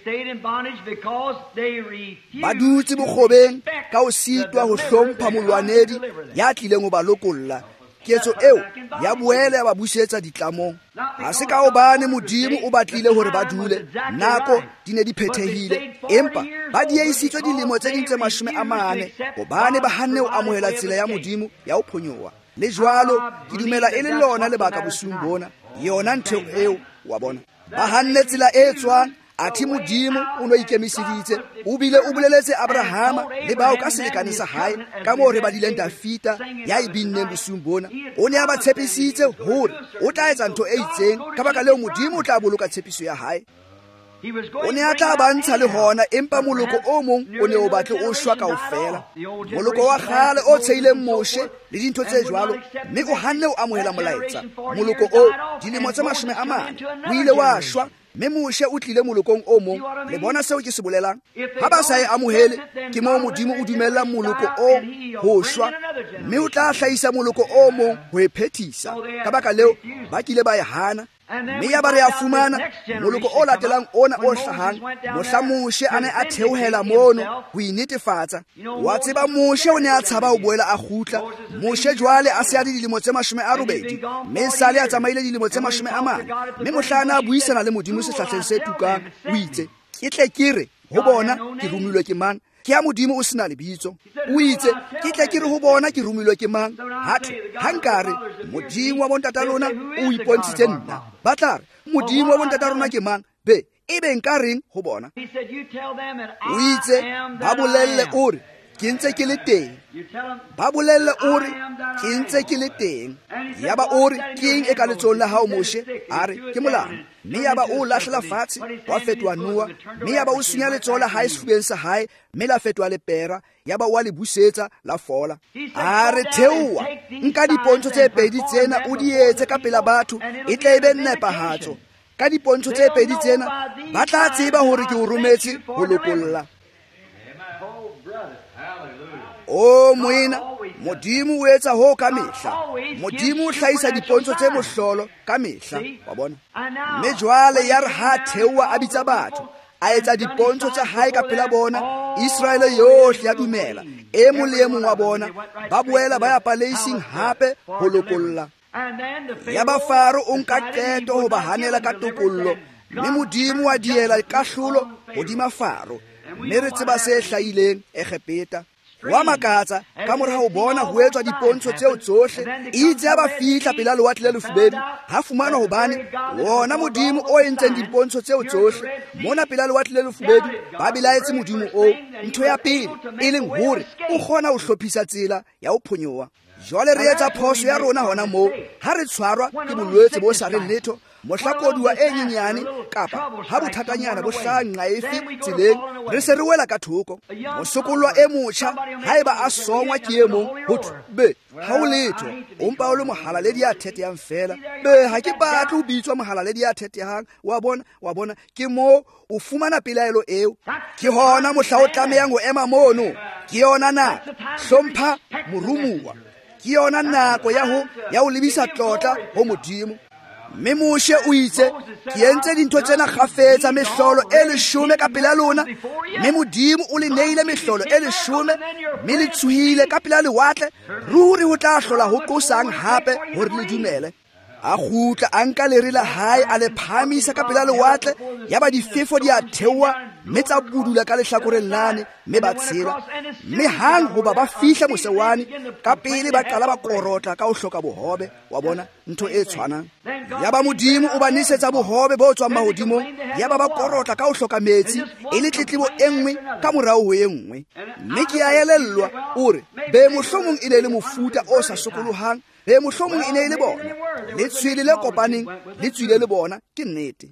Ba dutse bogobeng ka o sitwa ho hlompha molwanedi ya tlileng ho ba lokolla. Ketso eo ya boele ya ba busetsa ditlamong. Ha se ka hobane Modimo o batlile hore ba dule, nako di ne di phethehile, empa ba dieisitswe dilemo tse ding tse 40 hobane ba hanne ho amohela tsela ya Modimo ya ho phonyoha. Le jwalo ke dumela e le lona lebaka bosung bona, yona ntho eo wa bona. Ba hanne tsela e tswang athi Modimo o no ikemiseditse, o bile o boleletse Abrahama le bao ka selekane sa hae ka moo re badileng Dafita ya ibinneng bosung bona. O ne a ba tshepisitse hore o tla etsa ntho e itseng ka baka leo Modimo o tla boloka tshepiso ya hae. O ne a tla bantsha le hona, empa moloko o mong o ne o batle o shwa kaofela. Moloko wa kgale o tshehileng Moshe le dintho tse jwalo, mme o hanne o amohela molaetsa. Moloko o dilemo tse 40 o ile wa shwa, mme Moshe o tlile molokong o mong. Le bona seo ke se bolelang? Ha ba sa e amohele, ke moo Modimo o dumella moloko o ho shwa, mme o tla hlahisa moloko o mong ho e phethisa. Ka baka leo ba kile ba e hana, mme ya ba re a fumana moloko o latelang ona o hlahang. Mohla Moshe a ne a theohela mono ho inetefatsa. Wa tseba Moshe o ne a tshaba ho boela a kgutla. Moshe jwale a se a dilemo tse 80, mme sale a tsamaile dilemo tse 40, mme mohlana a buisana le Modimo sehlahleng se tukang. O itse, ke tle ke re ho bona ke rumilwe ke mang? Ke ya Modimo o sena lebitso. O itse, ke tle ke re ho bona ke rumilwe ke mang? Hatho hankare Modimo wa bontata lona o ipontshitse nna. Ba tla re Modimo wa bontata rona ke mang? Be ebe nka reng ho bona? O itse, ba bolelle o re ke ntse ke le teng. Ba bolelle o re ke ntse ke le teng. Ya ba o re ke eng e ka letsohong la hao Moshe? A re ke molao. Mme ya ba o lahlela fatshe wa fetoha Noa, mme ya ba o sunya letsoho la hae sefubeng sa hae, mme la fetoha lepera, ya ba wa le busetsa la fola. A re theoha, nka dipontsho tse pedi tsena o di etse ka pela batho, e tle ebe nepahatso. Ka dipontsho tse pedi tsena ba tla tseba hore ke o rometse ho lokolla. O moena, Modimo o etsa ho ka mehla. Modimo o hlahisa dipontsho tse mohlolo ka mehla, wa bona. Mme jwale ya re ha theoha a bitsa batho, a etsa dipontsho tsa hae ka pela bona. Israele yohle ya dumela, e mong le e mong wa bona ba boela ba ya Paleising hape ho lokolla. Ya ba Faro o nka qeto ho ba hanela ka tokollo, mme Modimo wa diela kahlolo hodima Faro. Mme re tseba se hlahileng Egepeta. Wa makatsa ka mora ho bona ho etswa dipontsho tseo tsohle, itse a ba fihla pela lewatle le lefubedu, ha fumana hobane wona Modimo o entseng dipontsho tseo tsohle mona pela lewatle le lefubedu ba bilaetse Modimo o. Ntho ya pele e leng hore o kgona ho hlophisa tsela ya ho phonyoha. Jwale re etsa phoso ya rona hona moo, ha re tshwarwa ke bolwetse bo sa reng letho, mohlakoduwa e nyenyane kapa ha bothatanyana bo hlaha efe tseleng, re se re wela ka thoko. Mosokollwa e motjha haeba a songwa ke e mong ho thwe be ha o letho, o mpa o le mohalaledi ya thethehang fela. Be ha ke batle ho bitswa mohalaledi ya thethehang. Wa bona ke moo o fumana pelaelo eo. Ke hona mohla o tlamehang ho ema mono. Ke yona na hlompha morumuwa. Ke yona nako ya ho lebisa tlotla ho Modimo. Mme Moshe o itse, ke entse dintho tsena kgafetsa mehlolo e 10 ka pela lona, mme Modimo o le neile mehlolo e 10, mme le tshohile ka pela lewatle, ruri ho tla hlola ho qosang hape hore le dumele. A kgutla a nka leri la hae a le phamisa ka pela lewatle, ya ba difefo di a theoha, mme tsa budula ka lehlakoreng lane, mme ba tshela. Mme hang hoba ba fihla mosewane, ka pele ba qala ba korotla ka ho hloka bohobe. Wa bona ntho e tshwanang. Ya ba Modimo o ba nisetsa bohobe bo tswang mahodimong, ya ba ba korotla ka ho hloka metsi, e le tletlebo e nngwe ka morao ho e nngwe. Mme ke a elellwa o re be mohlomong e ne le mofuta o sa sokolohang, be mohlomong e ne le bona le tshwele le kopaneng le tswile le bona, ke nnete.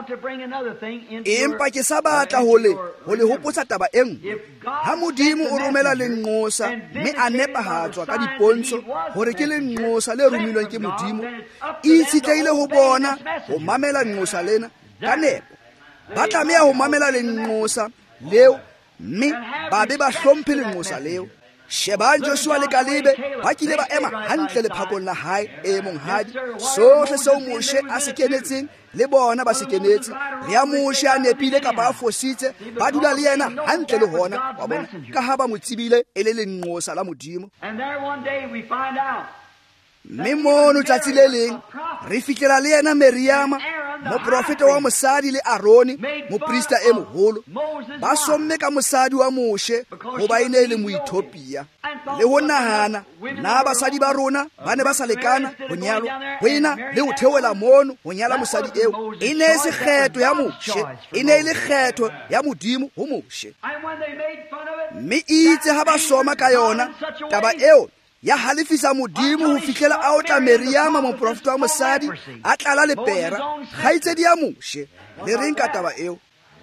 Empa ke sa batla ho le hopotsa taba e nngwe. Ha Modimo o romela lenqosa mme a nepahatswa ka dipontsho hore ke lenqosa le romilweng ke Modimo, itshitlehile ho bona ho mamela lenqosa lena ka nepo. Ba tlameha ho mamela lenqosa leo, mme ba be ba hlomphe lenqosa leo. shebang Joshua le Kalebe ba kile ba ema hantle le phakong la hae e monghadi sohle seo Moshe a se kenetseng le bona ba se kenetse le ya Moshe a nepile kapa a fositse ba dula le yena hantle le hona wa bona ka ha ba mo tsebile e le lenqosa la Modimo. mme mono tsatsi le leng re fihlela le yena Meriama moprofeta wa mosadi le Aroni moprista e moholo ba somme ka mosadi wa Moshe goba e ne le Moethiopia le ho nahana na basadi ba rona ba ne ba sa lekana ho nyalwa ho ena le ho theola mono ho nyala mosadi eo e ne se kgetho ya Moshe e ne le kgetho ya Modimo ho Moshe. mme itse ha ba soma ka yona taba eo ya halifisa Modimo ho fihlela a otla Meriama moprofeta wa mosadi a tlala lepera kgaitsedi ya Moshe le reng ka taba eo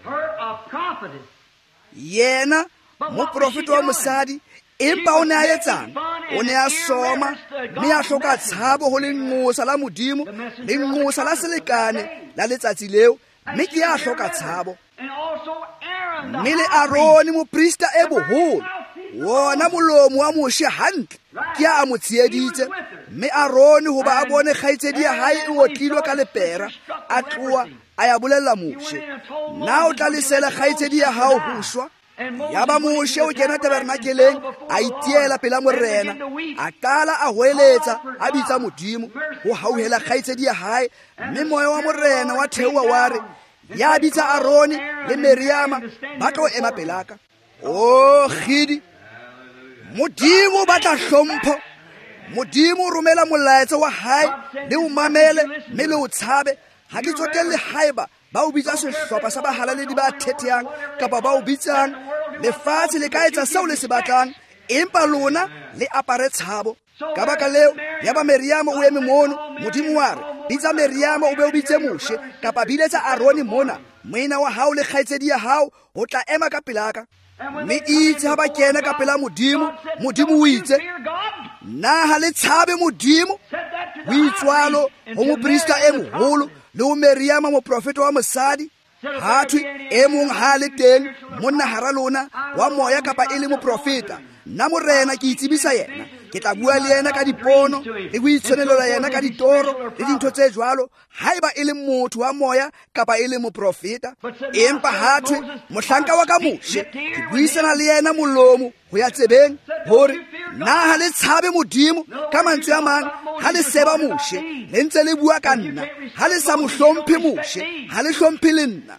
yena moprofeta wa mosadi empa o ne a etsang o ne a soma mme a hloka tshabo ho lenqosa la Modimo lenqosa la selekane la letsatsi leo mme ke a hloka tshabo mme le Aroni moprista e boholo wona molomo wa Moshe hantle ke a mo tsieditse mme Aroni hoba a bone kgaitsedi ya hae e otlilwe ka lepera a tloa a ya bolella Moshe na o tla lesela kgaitsedi ya hao ho shwa ya ba Moshe o kena tabernakeleng a itiela pela morena a qala a hoeletsa a bitsa Modimo ho hauhela kgaitsedi ya hae mme moya wa morena wa theowa wa re ya bitsa Aroni le Meriama ba tlo ema pelaka o khidi Modimo ba tla hlompho Modimo o romela molaetsa wa hae le o mamele mme le o tshabe ha ke tsotelle haeba ba o bitsa sehlopha sa bahalaledi ba thetheang kapa ba o bitsang lefatshe le ka etsa seo le se batlang empa lona le apare tshabo ka baka leo ya ba Meriama o eme mono Modimo wa re bitsa Meriama o be o bitse Moshe kapa biletsa Aroni mona moena wa hao le kgaitsedi ya hao o tla ema ka pelaka mme itse ha ba kena ka pela Modimo o itse na ha le tshabe Modimo o itswalo ho moprista e moholo le ho Meriama moprofeta wa mosadi hathwe e mong ha le teng monna hara lona wa moya kapa e le moprofeta nna morena ke itsebisa yena ke tla bua le yena ka dipono le go itshwanelela yena ka ditoro le dintho tse jwalo haeba e le motho wa moya kapa e le moprofeta empa hathwe mohlanka wa ka Moshe ke buisana le yena molomo ho ya tsebeng hore na ha le tshabe Modimo ka mantswe a mang ha le seba Moshe le ntse le bua ka nna ha le sa mo hlomphe Moshe ha le hlomphe le nna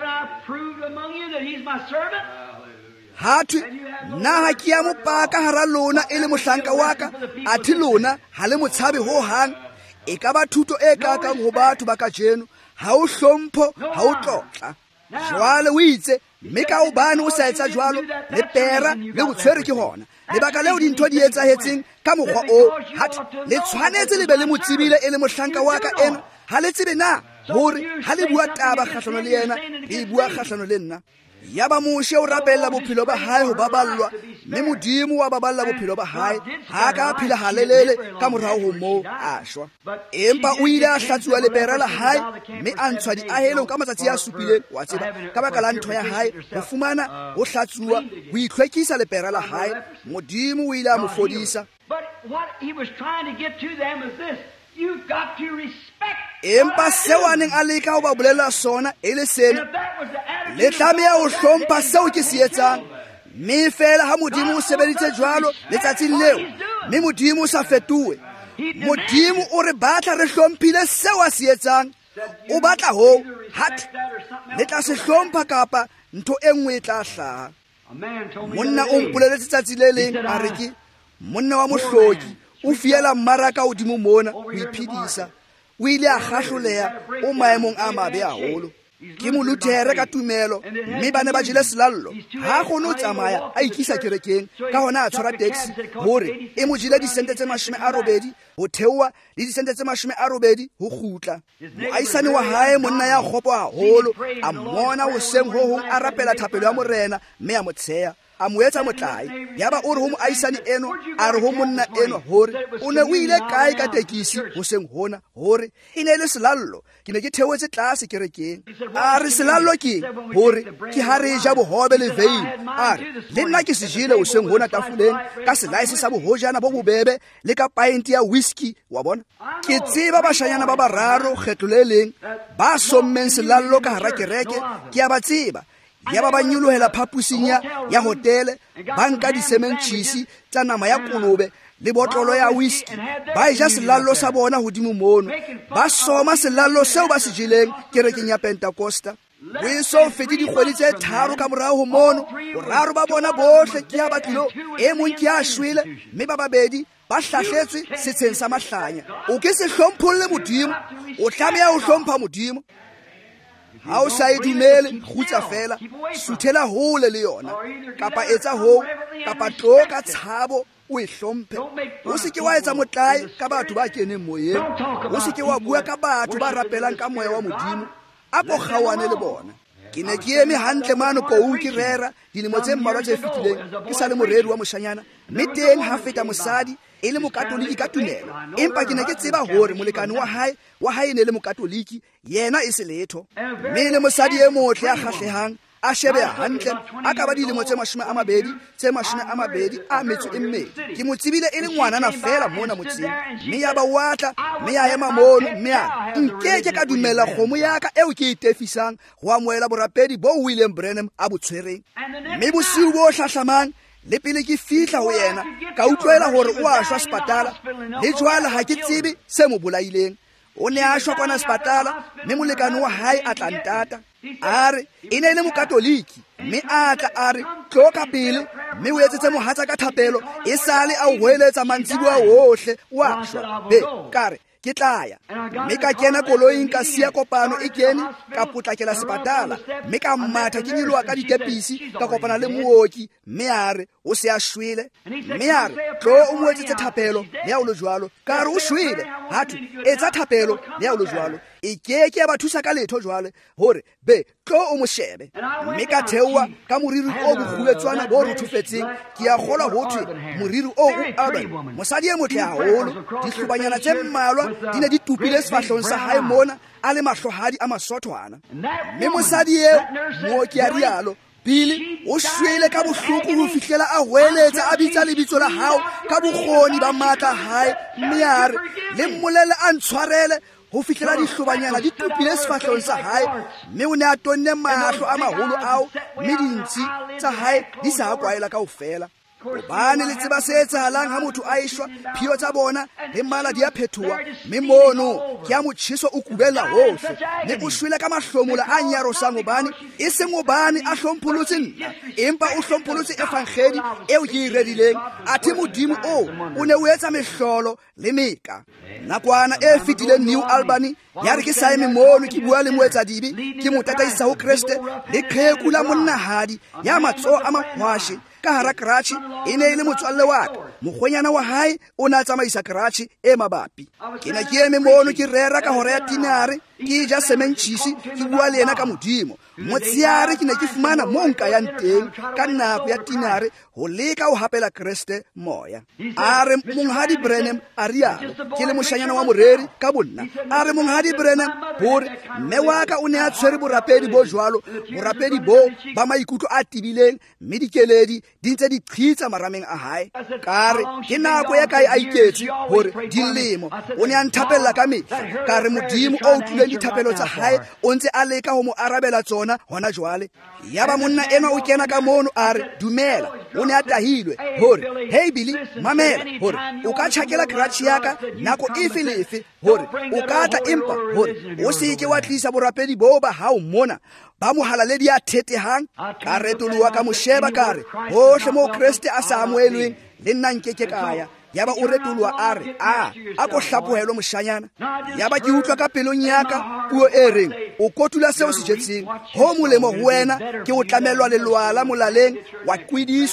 hathwe na ha ke ya mopaka hara lona e le mohlanka wa ka athi lona ha le motshabe ho hang e ka ba thuto e kakang ho batho ba kajeno ha o hlompho ha o tlotla jwale o itse mme ka hobane o sa etsa jwalo le pera le go tshwere ke hona lebaka leo dintho di etsahetseng ka mokgwa o hathi le tshwanetse le be le motsebile e le mohlanka wa ka ena ha le tsebe na hore ha le bua taba kgahlano le yena le bua kgahlano le nna ya ba Moshe o rapella bophelo ba hae ho baballwa mme Modimo wa baballa bophelo ba hae ha ka phela halelele ka morao ho mo a shwa empa o ile a hlatsuwa lepera la hae mme a ntshwa diahelo ka matsatsi a supileng wa tseba ka baka la ntho ya hae ho fumana ho hlatsuwa ho itlhwekisa lepera la hae Modimo o ile a mo fodisa. Empa seo a neng a leka ho ba bolela sona e le sena le tlameha ho hlompha seo ke se etsang mme fela ha Modimo o sebeditse jwalo letsatsing leo mme Modimo o sa fetohe Modimo o re batla re hlomphile seo a se etsang o batla ho hathi le tla se hlompha kapa ntho e nngwe e tla hlaha. Monna o mpoleletse tsatsi le leng a re ke monna wa mohloki o fiela mmaraka hodimo mona ho iphedisa o ile a gahloleha o maemong a mabe haholo ke moluthere ka tumelo mme ba ne ba jele selallo ha gone o tsamaya a ikisa kerekeng ka hona a tshwara taxi hore e mo jele disente tse 80 ho theowa le disente tse 80 ho kgutla. Moaisane wa hae monna ya kgopo haholo a mmona ho seng ho hong a rapela thapelo ya morena mme a mo tsheya a mo etsa motlai yaba o re ho moaisane eno a re ho monna eno hore o ne o ile kae ka tekisi hoseng hona hore e ne le selallo ke ne ke theotse tlase kerekeng a re selallo ke hore ke ha re ja bohobe le vein a re le nna ke se jele hoseng hona tafoleng ka selaese sa bohojana bo bobebe le ka pint ya whisky wa bona ke tseba bashanyana ba bararo kgetlo le leng ba sommeng selallo ka hara kereke ke a ba tseba ya ba banyulohela phapusing ya hotele ba nka disementšhisi tsa nama ya kolobe le botlolo ya whisky ba ja selallo sa bona hodimo mono ba soma selallo seo ba se jeleng kerekeng ya Pentecosta o eso fete dikgwedi tse 3 ka morago ho mono boraro ba bona bohle ke ya batlilo e mong ke a shwele mme ba babedi ba hlahletswe setsheng sa mahlanya o ke se hlompholle modimo o tlameha ho hlompha modimo ha o sa idumele khutsa fela suthela hole le yona kapa etsa ho kapa tloka tshabo o e hlomphe o se ke wa etsa motlai ka batho ba keneng moyeng o se ke wa bua ka batho ba rapelang ka moya wa modimo apo khawane le bona ke ne ke eme hantle mano ko o ke rera dilemo tse mmalwa tse fitileng ke sa le moreri wa moshanyana mme teng ha feta mosadi e le mokatoliki ka tumelo empa ke ne ke tseba hore molekane wa hae ne le mokatoliki yena e se letho mme le mosadi e motle ya kgahlehang a shebe hantle a ka ba dilemo tse 20 a metso e mmedi ke mo tsebile e le ngwanana fela mona motseng mme ya ba watla mme ya ema mono mme a nkeke ka dumela kgomo ya ka eo ke itefisang go amoela borapedi bo William Branham a botshwereng mme bosiu bo hlahlamang le pele ke fihla ho yena ka utlwela hore o a shwa sepatala le jwale ha ke tsebe se mo bolaileng o ne a shwa kwana sepatala mme molekane wa hae a tla ntata a re e ne le mokatoliki mme a tla a re tloka pele mme o etsetse mohatsa ka thapelo e sale a o hweletsa mantsiboa ohle wa shwa be kare ke tlaya mme ka kena koloing ka sia kopano e kene ka potlakela sepatala mme ka matha ke nyoloa ka ditepisi ka kopana le mooki mme a re o se a shwele mme a re tlo o mo etsetse thapelo le ya o lo jwalo ka re o shwele hatho etsa thapelo le ya o lo jwalo e keke ya ba thusa ka letho jwale hore be tlo o mo shebe mme ka theoa ka moriri o boguletswana bo ruthufetseng ke ya gola hothwe moriri o Albert mosadi e motle haholo dihlobanyana tse mmalwa di ne di tupile sefahlong sa hae mona a le mahlohadi a masothwana mme mosadi eo mooki a rialo pele o shwele ka bohloko ho fihlela a hweletsa a bitsa lebitso la hao ka bokgoni ba matla hae mme ya re le mmolele a ntshwarele ho fihlela dihlobanyana di tupile sefahlong sa hae mme o ne a tonne mahlo a maholo ao mme dintshi tsa hae di sa kwaela kaofela Bane le tseba se etsahalang ha motho a ishwa phio tsa bona le mmala di a phethoa mme mono ke a motjhiso o kubela hohle le o shwele ka mahlomola a nyarosang hobane e se mobane a hlomphulutse nna empa o hlomphulutse evangeli eo ke redileng athe modimo o ne o etsa mehlolo le meka nakwana e fitileng New Albany ya re ke sa eme mono ke bua le moetsa dibi ke motataisa ho Kriste le qheku la monnahadi ya matso a mahwashe ka hara Karachi e ne ile motswalle wa ka mokgwenyana wa hae o na tsamaisa Karachi e mabapi ke na ke eme mono ke rera ka hora ya tinare ke ja sementšhisi ke bua le yena ka modimo motsiare ke ne ke fumana monka ya nteng ka nako ya tinare ho leka o hapela Kriste moya a re monghadi Branham a rialo ke le moshanyana wa moreri ka bonna a re monghadi Branham hore mme wa ka o ne a tshwere borapedi bo jwalo borapedi bo ba maikutlo a tibileng mme dikeledi di ntse di qhitsa marameng a hae kare ke nako ya kae a iketse hore dilemo o ne a nthapella ka mehla ka re modimo o utlwileng dithapelo tsa hae o ntse a leka ho mo arabela tsona hona jwale ya ba monna ena o kena ka mono a re dumela o ne a tahilwe hore hey Billy mamela hore o ka tjhakela Karachi ya ka nako efe le efe hore o ka tla empa hore o se ke wa tlisa borapedi bo ba hao mona ba mohalaledi a thetehang ka retoloa ka mosheba kare hohle mo Kriste a sa amoelweng le nna nkeke kaya ya ba o retolwa a re a ko hlapohelwa moshanyana ya ba ke utlwa ka pelong yaka puo e reng o kotula seo se jetseng ho molemo ho wena ke o tlamelwa le lwala molaleng wa kwidiswa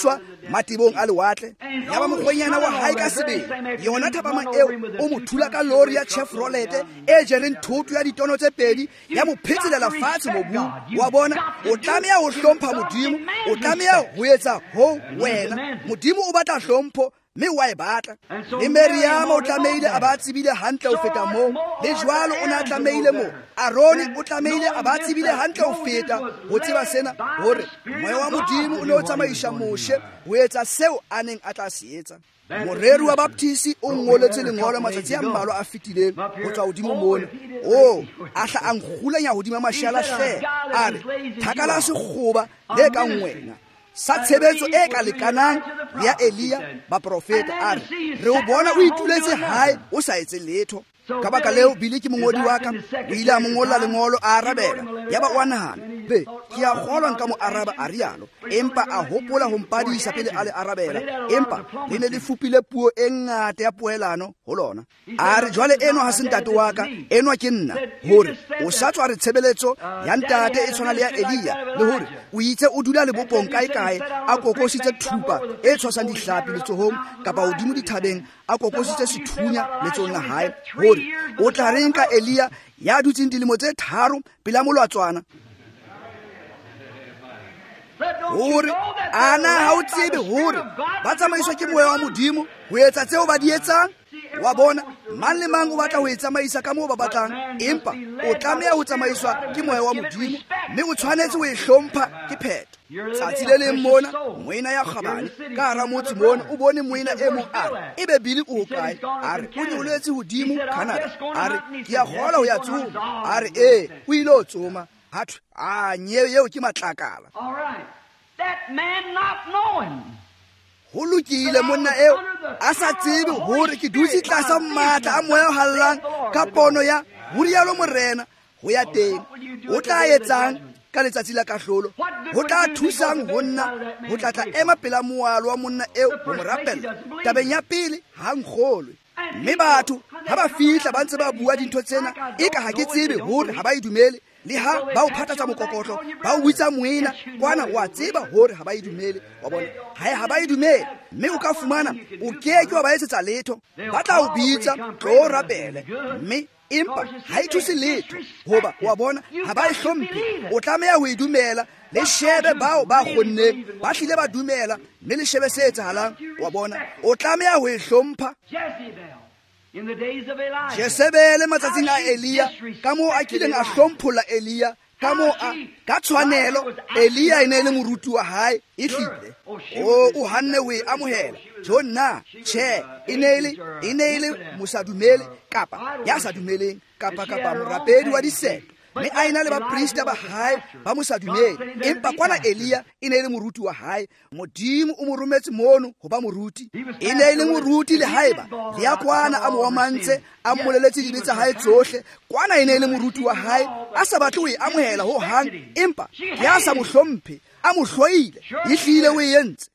matibong a lewatle ya ba mokgwenyana wa hae ka sebele yona thapama eo o mo thula ka lori ya Chevrolet e jereng thoto ya ditono tse pedi ya mo phetselela fatshe mobung wa bona o tlameha ho hlompha modimo o tlameha ho etsa ho wena modimo o batla hlompho mme wa e batla le Miriam o tlameile a ba tsebile hantle ho feta moo le jwalo o na tlameile moo Aroni o tlameile a ba tsebile hantle ho feta ho tseba sena hore moya wa modimo o ne o tsamaisha Moshe ho etsa seo a neng a tla se etsa moreri wa baptisi o ngoletse lengolo matsatsi a mmalwa a fetileng ho tswa hodimo mona a hla a nkgulanya hodima mashala hle a re thakala sekgoba le ka ngwena sa tshebetso e ka lekanang ya Elia baprofeta a re o bona o ituletse hae o sa etse letho ka baka leo bile ke mongodi wa ka o ile a mongolla lengolo a arabela ya ba wa nahana be ke a kgolwa nka mo araba a rialo empa a hopola ho mpadisa pele a le arabela empa le ne le fupile puo e ngata ya poelano ho lona a re jwale eno ha se ntate wa ka eno ke nna hore o sa tswa re tshebeletso ya ntate e tshwana le ya Elia le hore o itse o dula le bopong kae a kokositse thupa e tshwasang dihlapi letsohong kapa hodimo dithabeng a kokositse sethunya letsohong la hae hore o tla reng ka Elia ya dutseng dilemo tse 3 pela molwatswana hore ana ha o tsebe hore ba tsamaiswa ke moya wa modimo ho etsa tseo ba di etsang wa bona mang le mang o batla ho etsamaisa ka moo ba batlang empa o tlameha ho tsamaiswa ke moya wa modimo mme o tshwanetse ho e hlompha ke phetho tsatsi le leng mona moina ya kgabane ka hara motse mona o bone moina e mong a ebe bile o kae a re o nyoletse hodimo Canada a re ke a kgola ho ya tsoma a re o ile o tsoma hatho a nyewe eo ke matlakala ho lokile monna eo a sa tsebe hore ke dutse tlasa matla a moya o hallang ka pono ya ho rialo morena ho ya teng o tla etsang ka letsatsi la kahlolo ho tla thusang ho nna ho tla ema pela moalo wa monna eo ho mo rapella tabeng ya pele ha nkgolwe mme batho ha ba fihla ba ntse ba bua dintho tsena eka ha ke tsebe hore ha ba idumele le ha ba o phathatsa mokokotlo ba o witsa moina kwana wa tseba hore ha ba idumele wa bona ha ba idumele mme o ka fumana o keke wa ba etsetsa letho ba tla o bitsa tlo rapele mme empa ha ithuse letho hoba wa bona ha ba ihlomphe o tlameha ho idumela le shebe bao ba khonneng ba hlile ba dumela mme le shebe se etsahalang wa bona o tlameha ho ihlompha Jezebele matsatsing a Elia ka moo a kileng a hlomphola Elia ka moo ka tshwanelo Elia ene le moruti wa hae e hlile o hanne ho e amohela jonna che ine ile musadumele kapa ya sadumeleng kapa morapedi wa disete mme a ena le baprista ba hae ba mosadumele empa kwana Elia ine le moruti wa hae modimo o mo rometse mono ho ba moruti ine le moruti le haeba le ya kwana a mo wamantse a mmoleletse dibetsa hae tsohle kwana ine le moruti wa hae a sa batle ho e amohela ho hang empa ya sa mo hlomphe a mo hloile e hlile o entse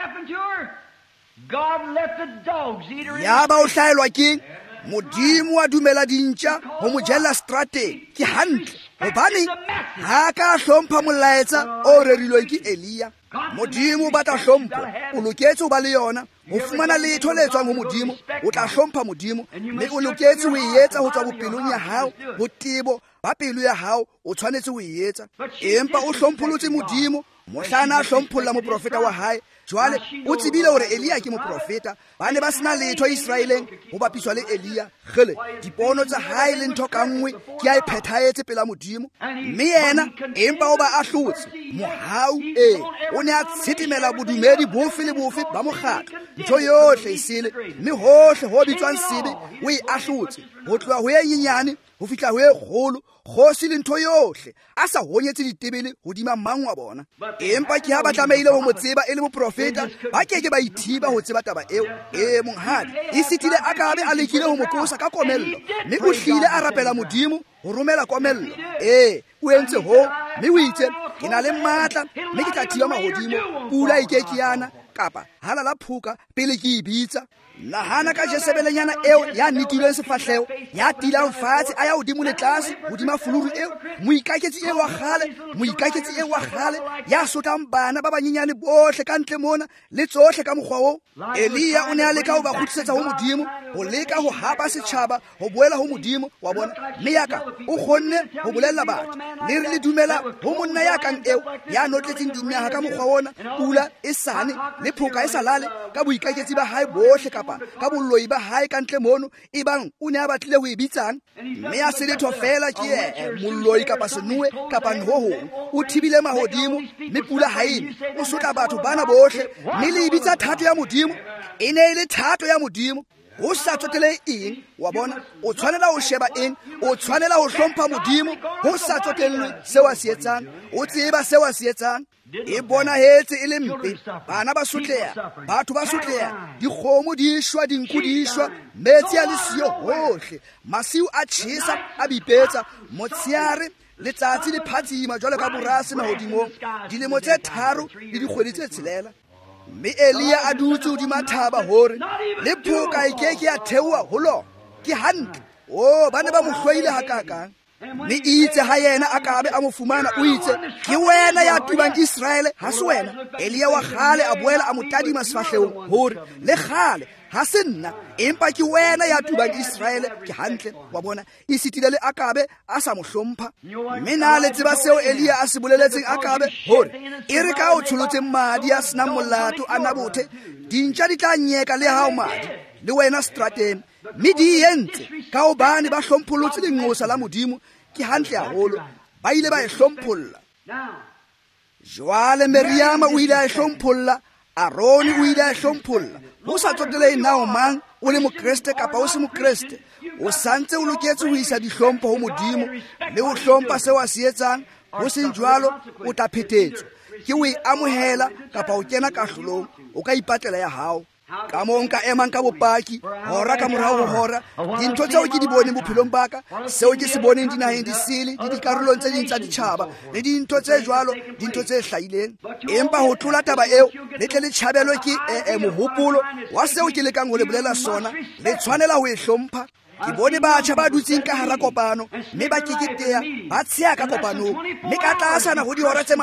ya ba o hlaelwa ke modimo wa dumela dintja ho mo jella strateng ke hantle hobane ha ka hlompha molaetsa o rerilweng ke Elia modimo ba tla hlompho o loketse ho ba le yona ho fumana letho le tswang ho modimo o tla hlompha modimo mme o loketse ho etsa ho tswa bopelong ya hao ho tebo ba pelo ya hao o tshwanetse ho etsa empa o hlomphulotse modimo mohlana a hlompholola moprofeta wa hae jwale o tsebile hore Elia ke moprofeta ba ne ba sena letho Israeleng ho bapiswa le Elia gele dipono tsa hae le ntho ka nngwe ke a iphethahetse pela modimo mme yena empa o ba a hlotse mohau o ne a tshitimela bodumedi bofe le bofe ba mokgatlo ntho yohle isile mme hohle ho bitswang sebe o e ahlotse ho tloha ho ye nyenyane ho fihla ho e kgolo khosi le ntho yohle a sa honyetse ditebele hodima mang wa bona empa ke ha ba tlameile ho mo tseba e le moprofeta ba keke ba ithiba ho tseba taba eo monghadi e sitile a ka be a lekile ho mokosa ka komello mme o hlile a rapela modimo ho romela komello o entse ho mme o itse ke na le matla mme ke tla thiba mahodimo pula e ke yana kapa hala la phuka pele ke ibitsa nahana ka Jezebelenyana eo ya nitilweng sefahlego, ya tilang fatshe a ya hodimo le tlase hodima fuluru eo, moikaketsi eo wa kgale ya sotang bana ba banyenyane bohle ka ntle mona le tsohle ka mokgwa oo. Eliya o ne a leka ho ba kgutlisetsa ho Modimo, ho leka ho hapa setjhaba ho boela ho Modimo, wa bona. Mme yaka o kgonne ho bolella batho le re le dumela ho monna ya kang eo ya notletseng dinaha ka mokgwa ona, pula e sane le phoka e salale, ka boikaketsi ba hae bohle kapa ka bolloi ba hae ka ntle mono, ebang o ne a batlile ho e bitsang. Mme a se letho fela ke molloi kapa senuwe kapa nhohong, o thibile mahodimo mme pula ha ene, o sotla batho bana bohle, mme le ibitsa thato ya Modimo. E ne e le thato ya Modimo. O sa tsotele eng, wa bona. O tshwanela ho sheba eng, o tshwanela ho hlompha Modimo, ho sa tsotellwe seo a se etsang, o tseba seo a se etsang. E bonahetse e le mpe, bana ba sotleha, batho ba sotleha, dikgomo di shwa, dinku di shwa, metsi a le siyo hohle, masiu a tjhesa a bipetsa, motsheare letsatsi le phatsima jwalo ka borase mahodimong, dilemo tse 3 le dikgwedi tse 6. Mme Eliya a dutse hodima thaba hore le phoka e keke ya theoha ho lona. Ke hantle, ba ne ba mo hloile hakakang. Mme itse ha yena a ka be a mo fumana, o itse ke wena ya tubang Israele, ha se wena. Eliya wa kgale a boela a mo tadima sefahlehong hore le kgale ha se nna, empa ke wena ya tubang Israele. Ke hantle, wa bona. E sitile le Akabe a sa mo hlompha. Mme na le tseba seo Eliya a se boleletseng Akabe hore e re ka o tsholotse madi a senang molato a Nabothe, dintja di tla nyeka le hao madi le wena strateng. Mme di entse ka hobane ba hlompholotswe lenqosa la Modimo. Ke hantle haholo, ba ile ba e hlompholola. Jwale Meriama o ile a e hlompholola, Aroni o ile a e hlompholola. Ho sa tsotele na o mang, o le mokreste kapa o se mokreste, o santse o loketse ho isa dihlompho ho Modimo le ho hlompha seo a se etsang. Ho seng jwalo o tla phethetswa ke o e amohela kapa o kena kahlolong, o ka ipatlela ya hao. Ka moo nka emang ka bopaki hora ka morao ho hora, dintho tseo ke di bone bophelong baka, seo ke se boneng dinaheng di sele di dikarolong tse ding tsa ditjhaba le dintho tse jwalo, dintho tse hlahileng. Empa ho tlola taba eo le tle le tjhabelwe ke mohopolo wa seo ke lekang ho le bolela sona, le tshwanela ho e hlompha. Ke bone batjha ba dutseng ka hara kopano, mme ba keketeha ba tsheha ka kopanong, mme ka tlasana ho dihora tse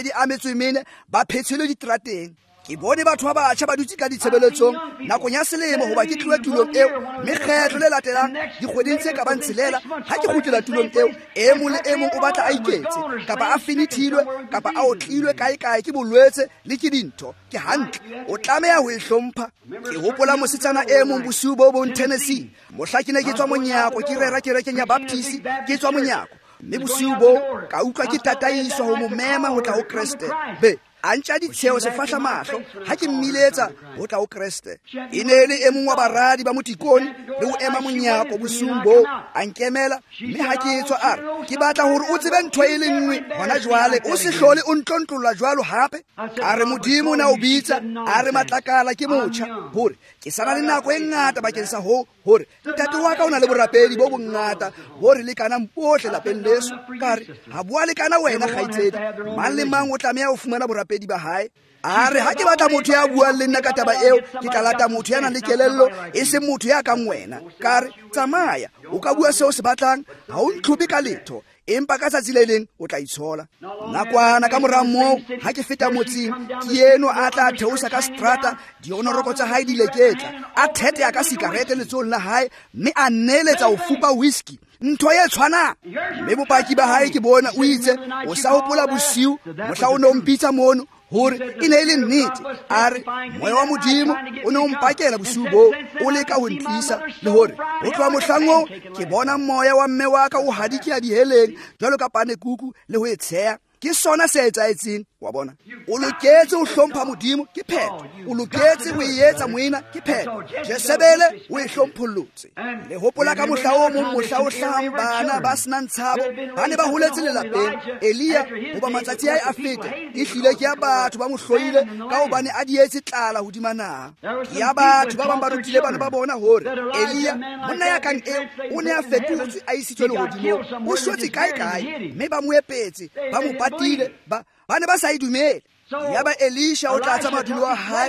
24 ba phetshelwe diterateng. Ke bone batho ba batjha ba dutse ka ditshebeletsong nakong ya selemo hoba ke tlohe tulong eo, mme kgetlo le latelang dikgweding tse ka bang 6 ha ke kgutlela tulong eo, e mong le e mong o batla a iketse kapa a finithilwe kapa a otlilwe kae ke bolwetse le ke dintho. Ke hantle, o tlameha ho e hlompha. Ke hopola mosetsana e mong bosiu bo bong Tennessee, mohla ke ne ke tswa Monyako ke rera kerekeng ya Baptist, ke tswa Monyako, mme bosiu bo ka utlwa ke tataiswa ho mo mema ho tla ho Kreste. A ntša ditsheo sefahla mahlo ha ke mmiletsa ho tla ho Kreste. E ne le e mong wa baradi ba motikoni le ho ema Monyako bosiung bo, a nkemela, mme ha ke etswa a re ke batla hore o tsebe ntho e le nngwe hona jwale, o se hlole o ntlontlolla jwalo hape. A re Modimo na o bitsa, a re Matlakala ke motjha, hore ke sana le nako e ngata bakeng sa hore ntate wa ka o na le borapedi bo bongata hore le kana bohle lapeng leso. Ka re ha bua le kana wena kgaitsedi, mang le mang o tlameha ho fumana borapedi ba hae. A re ha ke batla motho ya buang le nna ka taba eo, ke tla lata motho ya nang le kelello, e seng motho ya kang wena. Ka re tsamaya, o ka bua seo se batlang, ha o ntlhope ka letho, empa ka tsatsi le leng o tla itshola. Nakwana ka mora moo ha ke feta motseng, ke eno a tla theosa ka strata, dionoroko tsa hae di leketla, a thete ya ka sikarete letsohong la hae, mme a neletsa ho fupa whisky, ntho e tshwanang. Mme bopaki ba hae ke bona o itse o sa hopola bosiu mohla o ne o mpitsa mono hore e ne e le nnete. A re moya wa Modimo o ne o mpakela bosiu bo, o leka ho ntlisa, le hore ho tloha mohlang oo ke bona moya wa mme wa ka o hadikia diheleng jwalo ka panekuku le ho e tsheha. Ke sona se etsahetseng, wa bona. O loketse ho hlompha Modimo, ke phetho. O loketse ho etsa moena, ke phetho. Jezebele o e hlomphollotse. Le hopola ka mohla o mong, mohla o hlahang bana ba senang tshabo, ba ne ba holetse lelapeng. Eliya hoba matsatsi a feta, e hlile ke ya batho ba mo hloile ka hobane a di etse tlala hodima naha. Ke ya batho ba bang ba rutile bana ba bona hore Eliya monna ya kang eo o ne a fetotswe a isitswe lehodimong, o shwetse kae, mme ba mo epetse ba mo patile, ba ne ba sa idumele. Ya ba Elisha o tlatsa madulo a hae,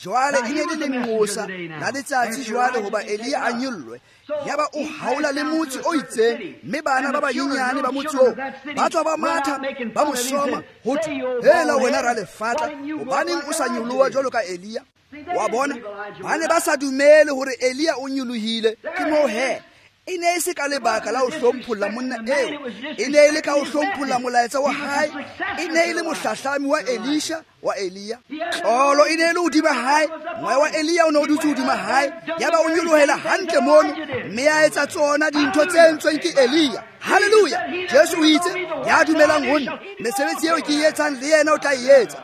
jwale e ne le ngosa la letsatsi jwale hoba Elia a nyollwe yaba o haula le motse o itseng mme bana ba banyenyane ba motse o ba tswa ba matha ba mosoma ho hela wena ra lefatla hobaneng o sa nyoloha jwalo ka Elia wa bona bane ba sa dumele hore Elia o nyolohile ke mo he e ne se ka lebaka la o hlompholla monna eo e ne ile ka o hlompholla molaetsa wa hae e ne ile mohlahlami wa Elisha wa Elia tlolo e ne ile udima hae moya wa Elia o ne o dutse udima hae yaba o nyolohela hantle mono mme a etsa tsona dintho tse entsweng ke Elia haleluya Jesu o itse ya dumelang honna mesebetsi eo ke etsang le yena o tla etsa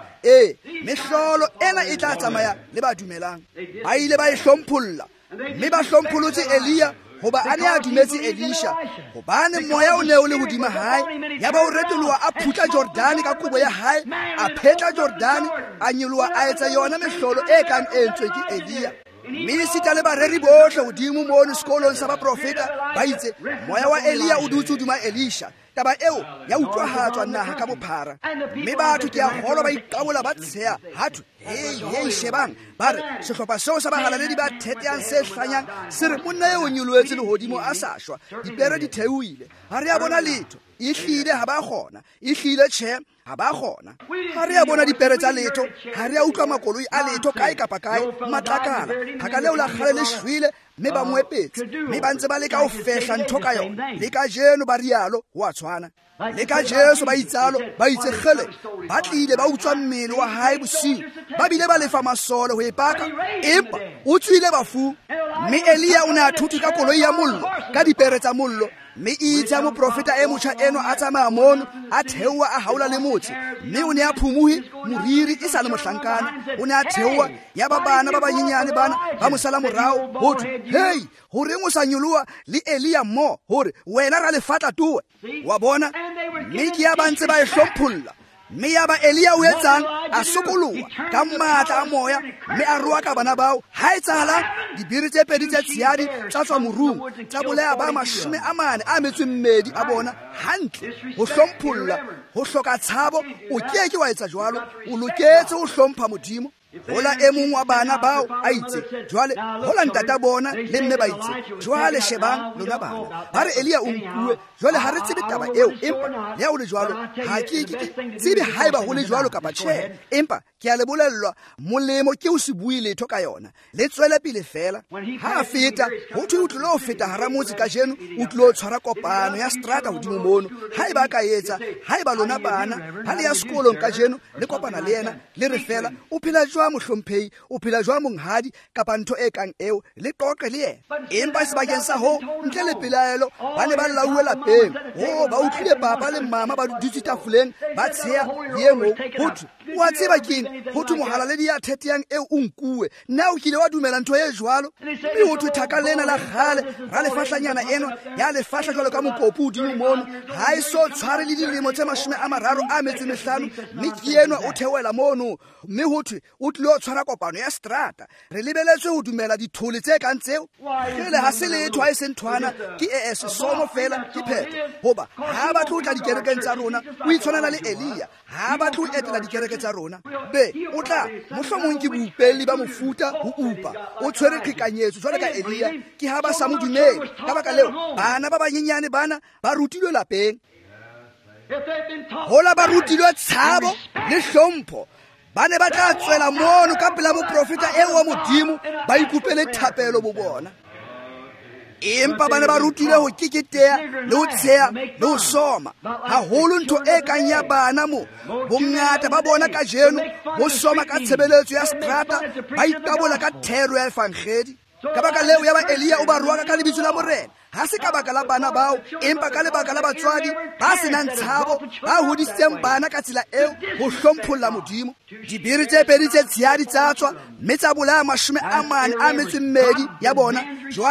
mehlolo ena e tla tsamaya le ba dumelang ba ile ba e hlompholla mme ba hlomphulotse Elia hoba a ne a dumetse Elisha hobane moya o ne o le hodima hae yaba o retoloha a phutla Jordani ka kubo ya hae a phetla Jordani a nyoloha a etsa yona mehlolo e kang e entswe ke Elia mme sita le bareri bohle hodimo mono sekolong sa baprofeta ba itse moya wa Elia o dutse hodima Elisha taba eo ya utlwahatswa naha ka bophara mme batho ke a kgolwa ba iqabola ba tsheha hatho hei shebang ba re sehlopha seo sa bahalaledi ba theteang se hlanyang se re monna eo nyoloetse lehodimo a sa shwa dipere di theuile ha re a bona letho e hlile ha ba kgona e hlile tjhe ha ba kgona ha re a bona dipere tsa letho ha re a utlwa makoloi a letho kae kapa kae matlakala phaka leo la kgale le shwile mme ba moepetse mme ba ntse ba leka ho fehla ntho ka yona le ka jeno ba rialo ho a tshwana le ka Jesu ba itsalo ba itse khele ba tlile ba utswa mmele wa hae bosiu ba bile ba lefa masole ho epaka empa o tswile bafu mme Elia o ne a thuti ka koloi ya mollo ka dipere tsa mollo mme itse mo profeta e motjha eno a tsamaya mono a theowa a haula le motse mme o ne a phumuhi moriri e sa le mohlankana o ne a theowa ya ba bana ba banyenyane bana ba mosala morao hotho hey hore mo sa nyoloha le Elia mo hore wena ra le fatla tuwe wa bona mme ke ya ba ntse ba e hlompholla mme ya ba Elia o etsang a sokoloha ka matla a moya mme a roa ka bana bao ha etsala dibiri tse pedi tse tshiyadi tsa tswa morung tsa bolaya ba 40 a metswemmedi a bona hantle ho hlompholla ho hloka tshabo o keke wa etsa jwalo o loketse ho hlompha modimo hola e mong wa bana bao a itse jwale hola ntata bona le mme ba itse jwale shebang lona bana ba re Elia o nkuwe jwale ha re tsebe taba eo empa ya o le jwalo ha ke tsebe haeba ho le jwalo kapa tjhe empa ke a le bolellwa molemo ke o se bue letho ka yona le tswele pele fela ha feta ho thwe o tlo feta hara motse ka jeno o tlo tshwara kopano ya strata hodimo mono haeba ka etsa haeba lona bana ha le ya sekolong ka jeno le kopana le yena le re fela o phela jwa mohlomphehi o phela jwa monghadi kapa ntho e kang eo le qoqe le yena empa sebakeng sa ho ntle le pelaelo ba ne ba lauwe lapeng ba utlwile papa le mama ba dutse tafoleng ba tsheha yemo hotho wa tseba keng hotho mohalaledi ya theteang eo o nkuwe na o kile wa dumela ntho e jwalo mme hotho thaka lena la khale ra le fahlanyana eno ya le fahla jwalo ka mokopu hodimo mono ha e so tshware le dilemo tse 30 a metsi mehlano mme ke enwa o theoela mono mme hotho o tlile o tshwara kopano ya strata re lebeletswe ho dumela dithole tse kang tseo hele ha se letho a e senthwana ke somo fela ke phetho hoba ha ba tlo tla dikerekeng tsa rona o itshwanela le Elia ha ba tlo etela dikereke tsa rona be o tla mohlomong ke boupelli ba mofuta ho upa o tshwere qhekanyetso jwalo ka Elia ke ha ba sa mo dumele ka baka leo bana ba banyenyane bana ba rutilwe lapeng hola ba rutilwe tshabo le hlompho ba ne ba tla tswela mono ka pela moprofeta eo wa modimo ba ikupele thapelo bo bona empa ba ne ba rutile ho keketeha le ho tsheha le ho soma haholo ntho e kang ya bana mo bongata ba bona ka jeno bo soma ka tshebeletso ya strata ba ikabola ka thero ya evangeli ka baka leo ya ba Elia o ba roaka ka lebitso la morena ha se ka baka la bana bao empa ka lebaka la batswadi ba senang tshabo ba hodisitseng bana ka tsela eo ho hlompholla modimo dibiri tse pedi tse tshiyadi tsa tswa mme tsa bolaya 40 a metsemmedi ya bona jwale ke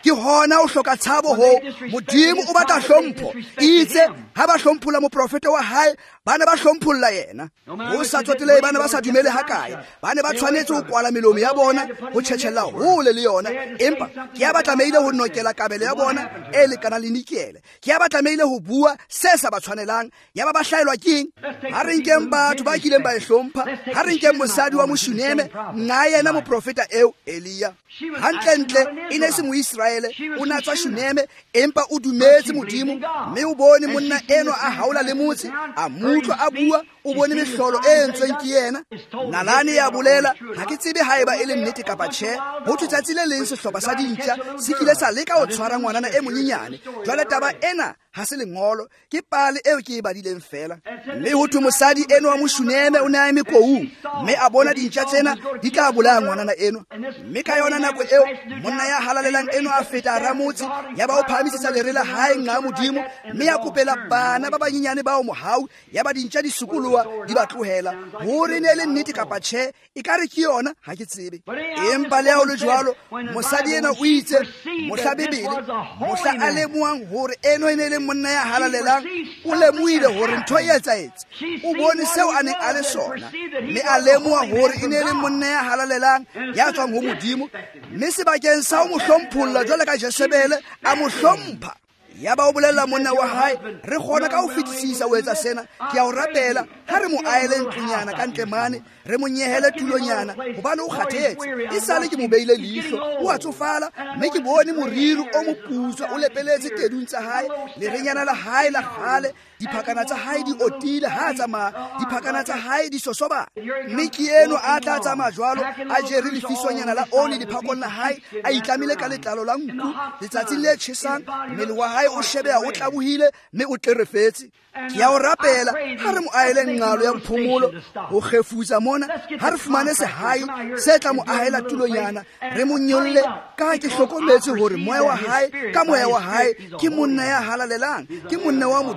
ke hona o hloka tshabo ho modimo o batla hlompho itse ha ba hlomphola moprofeta wa hae bana ba hlompholla yena o sa tsotile bana ba sa dumele hakae bana ba tshwanetse ho kwala melomo ya bona ho tshetshelala hole le yona empa ke ya batlameile ho nokela kabele ya bona e lekana le nikele ke ya batlameile ho bua se sa ba tshwanelang ya ba hlaelwa keng ha re nkeng batho ba kileng ba hlompha ha re nkeng mosadi wa Moshuneme nna yena moprofeta eo Elia hantle ine se moIsraele o na tswa Shuneme empa o dumetse modimo mme o bone monna eno a haula le motse a mutlo a bua o bone mehlolo e entsweng ke yena nalane ya bolela ha ke tsebe haeba e le nnete kapa tjhe ho tsatsi le leng sehlopa sa dintja se kile sa leka ho tshwara ngwanana e monyenyane jwale taba ena ha se lengolo ke pale eo ke e badileng fela mme ho thu mosadi eno wa Moshuneme o ne a eme koung mme a bona dintja tsena di tla bolaya ngwanana eno mme ka yona nako eo monna ya halalelang eno a feta ramotse ya ba o phamisitsa lerela hae nga modimo mme ya kopela bana ba banyenyane ba o mohau ya ba dintja di sukuluwa di ba tlohela hore ne le nnete kapa tjhe e ka re ke yona ha ke tsebe empa le ha o le jwalo mosadi ena o itse mohla bebele mohla a lemoang hore eno ene le monna ya halalelang o lemohile hore ntho e etsaetse o bone seo a neng a le sona mme a lemoha hore ene le monna ya halalelang ya tswang ho modimo mme sebakeng sa ho mo hlompholla jwale ka Jezebele a mo hlompha ya ba o bolella monna wa hae re kgona ka ho fetisisa ho etsa sena ke a o rapela ha re mo aele ntlunyana ka ntle mane re mo nyehele tulonyana hobane o kgathetse e sale ke mo beile leihlo o a tsofala mme ke bone moriri o mo putswa o lepeletse tedung tsa hae le renyana la hae la khale diphakana tsa hae di otile ha tsamaya diphakana tsa hae di sosoba mme ke eno a tla tsamaya jwalo a jere lefisonyana la oli diphakong la hae a itlamile ka letlalo la nku letsatsing le tjhesang mmele wa hae o shebeha o tlabohile mme o tlerefetse ke ya o rapela ha re mo aele nqalo ya phomolo ho khefutsa mona ha re fumane sehai se tla mo ahela tulonyana re mo nyolle ka ke hlokometse hore moya wa hae ka moya wa hae ke monna ya halalelang ke monna wa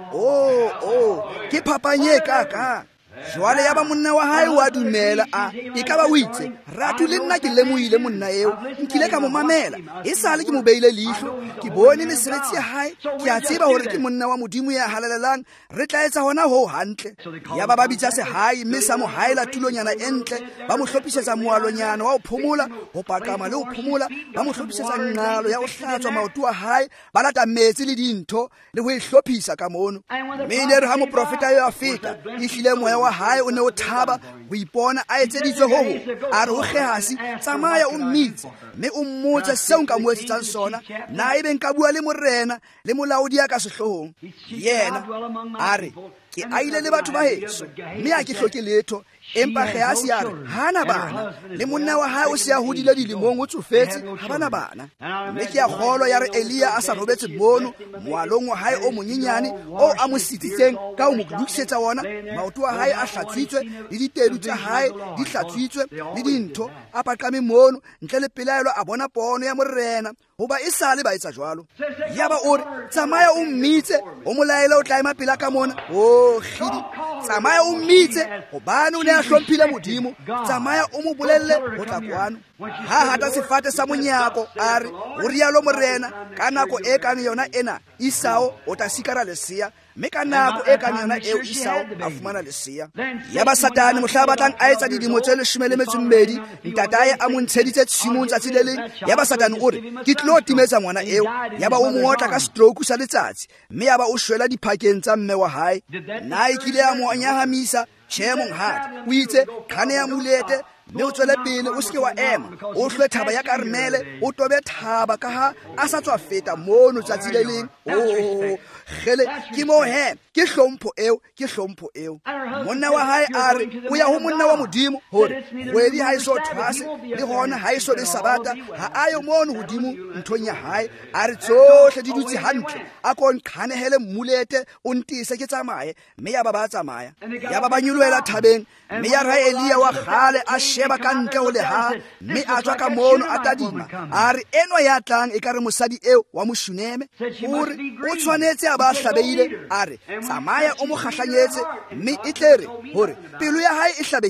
modimo ke phapanye ka jwale ya ba monna wa hae wa dumela a e ka ba o itse ratu le nna ke lemohile monna eo nkile ka mo mamela e sale ke mo beile leihlo ke bone mesebetsi ya hae ke a tseba hore ke monna wa modimo ya halalelang re tla etsa hona ho hantle ya ba bitsa sehai mme sa mo haela tulonyana entle ba mo hlophisetsa moalonyana wa ho phomola ho pakama le ho phomola ba mo hlophisetsa nqalo ya ho hlatswa maoto a hae ba lata metsi le dintho le ho ihlophisa ka mono mme le re ha moprofeta yo a feta ihlile moya wa hae o ne o thaba ho ipona a etseditswe ho a re ho Gehasi tsamaya o mmitse mme o mmotse seo nka mo etsetsang sona na ebe nka bua le morena le molaodi ya ka sehlohong yena a re ke aile le batho ba heso mme a ke hloke letho empa Gehasi ya re hana bana le monna wa hae o se a hodile dilemong o tsofetse ha bana bana mme ke ya kgolo ya re Elia a sa robetse bono moalong wa hae o monyenyane o a mo sititseng ka ho mo dukisetsa wona maoto a hae a hlatsitswe le ditedu tsa hae di hlatsitswe le dintho a paqame mono ntle le pelaelo a bona pono ya morena hoba e sale ba etsa jwalo ya ba o re tsamaya o mmitse o molaele o tla ema pela ka mona khidi tsamaya o mmitse hobane o ne a hlomphile modimo tsamaya o mo bolelle ho tla kwano ha hata sefate sa monyako a re o rialo morena ka nako e kang yona ena Isao o tla sikara lesia mme ka nako e kang yona eo Isao a fumana lesia ya ba Satane mohla batlang a etsa didimo tse 12 ntatae a mo ntsheditse tshimong tsatsi le leng ya ba Satane o re ke tlo timetsa ngwana eo ya ba o mootla ka stroke sa letsatsi mme ya ba o shwela diphakeng tsa mme wa hae na ikile ya mo nyahamisa chemong hat o itse khane ya mulete mme o tswele pele o seke wa ema o hlwe thaba ya Karmele o tobe thaba ka ha a sa tswa feta mono tsatsi le leng gele ke mo he ke hlompho eo monna wa hae a re o ya ho monna wa modimo hore wedi ha iso thwase le hona ha iso le sabata ha ayo mono hodimo nthonya hae a re tsohle di dutse hantle a ko nkhanehele mmulete o ntise ke tsamaye mme ya ba tsamaya ya ba banyulwela thabeng mme ya ra Elia wa khale a sheba ka ntle ho le ha mme a tswa ka mono a tadima a re eno ya tlang e ka re mosadi eo wa Moshuneme hore o tshwanetse a ba hlabeile a re tsamaya o mo kgahlanyetse mme e tlere hore pelo ya hae e hlabehile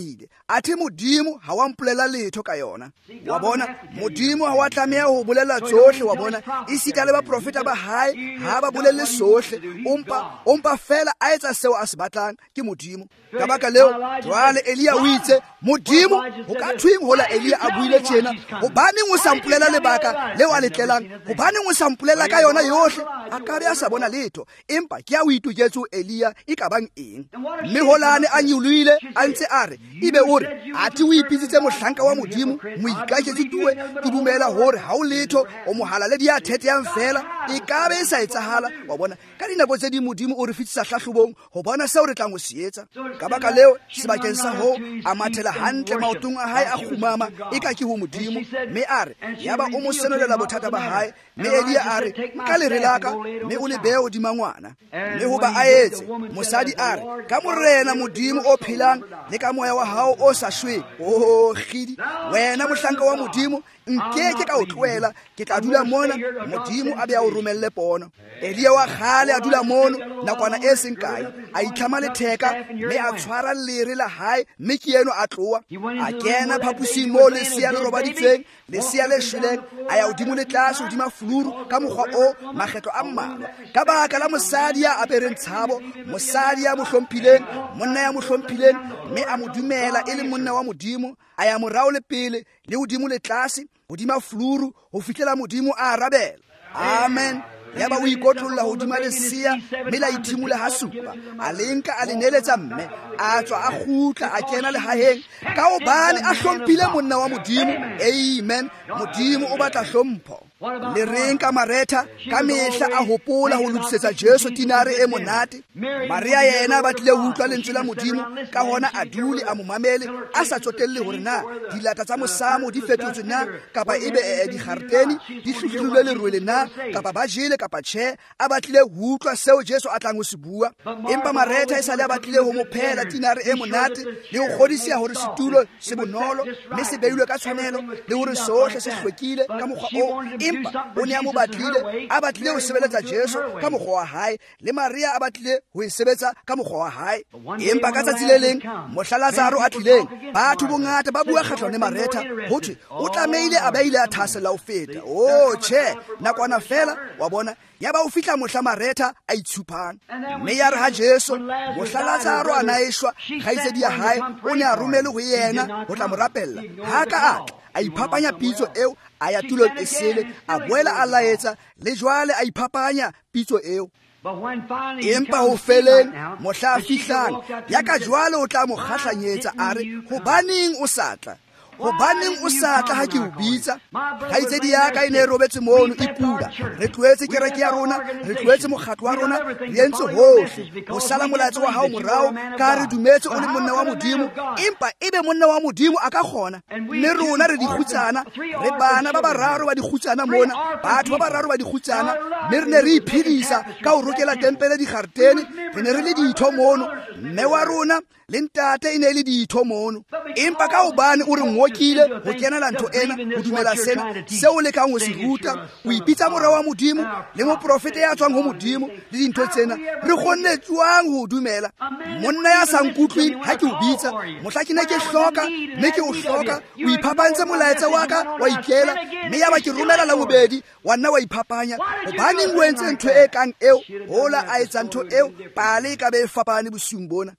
athe modimo ha wa mpolela letho ka yona. Wa bona modimo ha wa tlameha ho bolela tsohle, wa bona isita le ba profeta ba hae ha ba bolele sohle, ompa fela a etsa seo a se batlang ke modimo. Ka baka leo jwale Elia o itse modimo ho ka thweng hola Elia a buile tjena, hobaneng o sa mpolela lebaka leo a letlelang, hobaneng o sa mpolela ka yona yohle? A ka be a sa bona letho, empa ke a o ituketse Elia e ka bang eng. Mme holane a nyoloile a ntse a re, ebe o re ati o ipitsitse mohlanka wa modimo, mo ikaketse tuwe, ke dumela hore ha o letho o mohala le dia thetheyang fela e ka be e sa etsahala. Wa bona ka dinako tse di modimo o re fitisa hlahlobong ho bona seo re tlang ho se etsa. Ka baka leo sebakeng sa ho a mathela hantle maotong a hae a khumama e ka ke ho modimo, mme a re yaba o mo senolela bothata ba hae. Mme Elia a re ka le relaka mme o le behe hodima ngwana, mme ho ba a etse mosadi a re ka morena modimo o phelang le ka moya wa hao o sa shwe, o khidi wena mohlanka wa modimo nkeke ka o tloela, ke tla dula mona modimo a be a o romelle pono. Elia wa khale a dula mono nakwana e seng kae, a itlhama letheka mme a tshwara lere la hae, mme ke eno a tloa a kena phapusing mo lesia le robaditsweng, lesia le shweleng, a ya hodimo le tlase hodima fuluru ka mokgwa o makgetlo a mmalwa, ka baka la mosadi ya apereng tshabo, mosadi ya mohlomphileng, monna ya mohlomphileng, mme a mo dumela e le monna wa modimo. A ya morao le pele le hodimo le tlase hodima fuluru ho fihlela modimo a arabela. Amen. Yaba o ikotlolla hodima lesia mme la ithimula ha supa, a lenka a le neletsa mme, a tswa a kgutla a kena lehaheng ka hobane a hlomphile monna wa modimo. Amen. Modimo o batla hlompho. Le reng ka Maretha ka mehla a hopola ho lokisetsa Jesu tinare e monate. Maria yena ba tlile ho utlwa lentswe la modimo, ka hona a dule a mo mamele, a sa tsotelle hore na dilata tsa mosamo di fetotswe na, kapa ebe di kharteni di hluhlilwe le rwele na, kapa ba jele kapa tjhe. A batlile ho utlwa seo Jesu a tlang ho se bua, empa Maretha e sale a batlile ho mo phela tinare e monate le ho kgodisa hore setulo se bonolo mme se beilwe ka tshwanelo le hore sohle se hlwekile ka mokgwa o. Empa o ne a mo batlile, a batlile ho sebeletsa Jesu ka mokgwa wa hae, le Maria a batlile ho e sebetsa ka mokgwa wa hae. Empa ka tsatsi le leng mohla Lazaro a tlileng, batho bongata ba bua kgahlano le Maretha hothwe o tlameile a ba ile a thasela ho feta. O tjhe, nakwana fela wa bona yaba o fihla mohla Maretha a itshupang. Mme ya re ha Jesu mohla Lazaro a naeshwa, kgaitsedi ya hae o ne a romele ho yena ho tla mo rapella. Haka a iphapanya pitso eo, a ya tulong e sele, a boela a laetsa le jwale a iphapanya pitso eo. Empa ho feleng mohla a fihlang, ya ka jwale o tla mo kgahlanyetsa a re, hobaneng o satla? Hobaneng o satla ha ke o bitsa? Kgaitsedi ya ka e ne e robetse mono e pula, re tloetse kereke ya rona, re tloetse mokgatlo wa rona, re entse hohle ho sala molaetsa wa hao morao, ka re dumetse o le monna wa modimo. Empa ebe monna wa modimo a ka kgona? Mme rona re dikgutsana, re bana ba bararo ba dikgutsana mona, batho ba bararo ba dikgutsana, mme re ne re iphedisa ka ho rokela tempele dikharteni, re ne re le ditho mono, mme wa rona le ntate e ne le ditho mono. Empa ka hobane o re ngokile ho kenela ntho ena, ho dumela sena seo le kang ho se ruta, o ipitsa morao wa modimo le moprofete ya tswang ho modimo le dintho tsena, re kgonne jwang ho dumela? Monna ya sa nkutlweng ha ke o bitsa, mohla ke ne ke hloka mme ke o hloka, o iphapantse molaetsa wa ka wa ikela, mme ya ba ke romela la bobedi wa nna wa iphapanya. Hobaneng o entse ntho e kang eo? Hola a etsa ntho eo pale ka be fapane bosiung bona.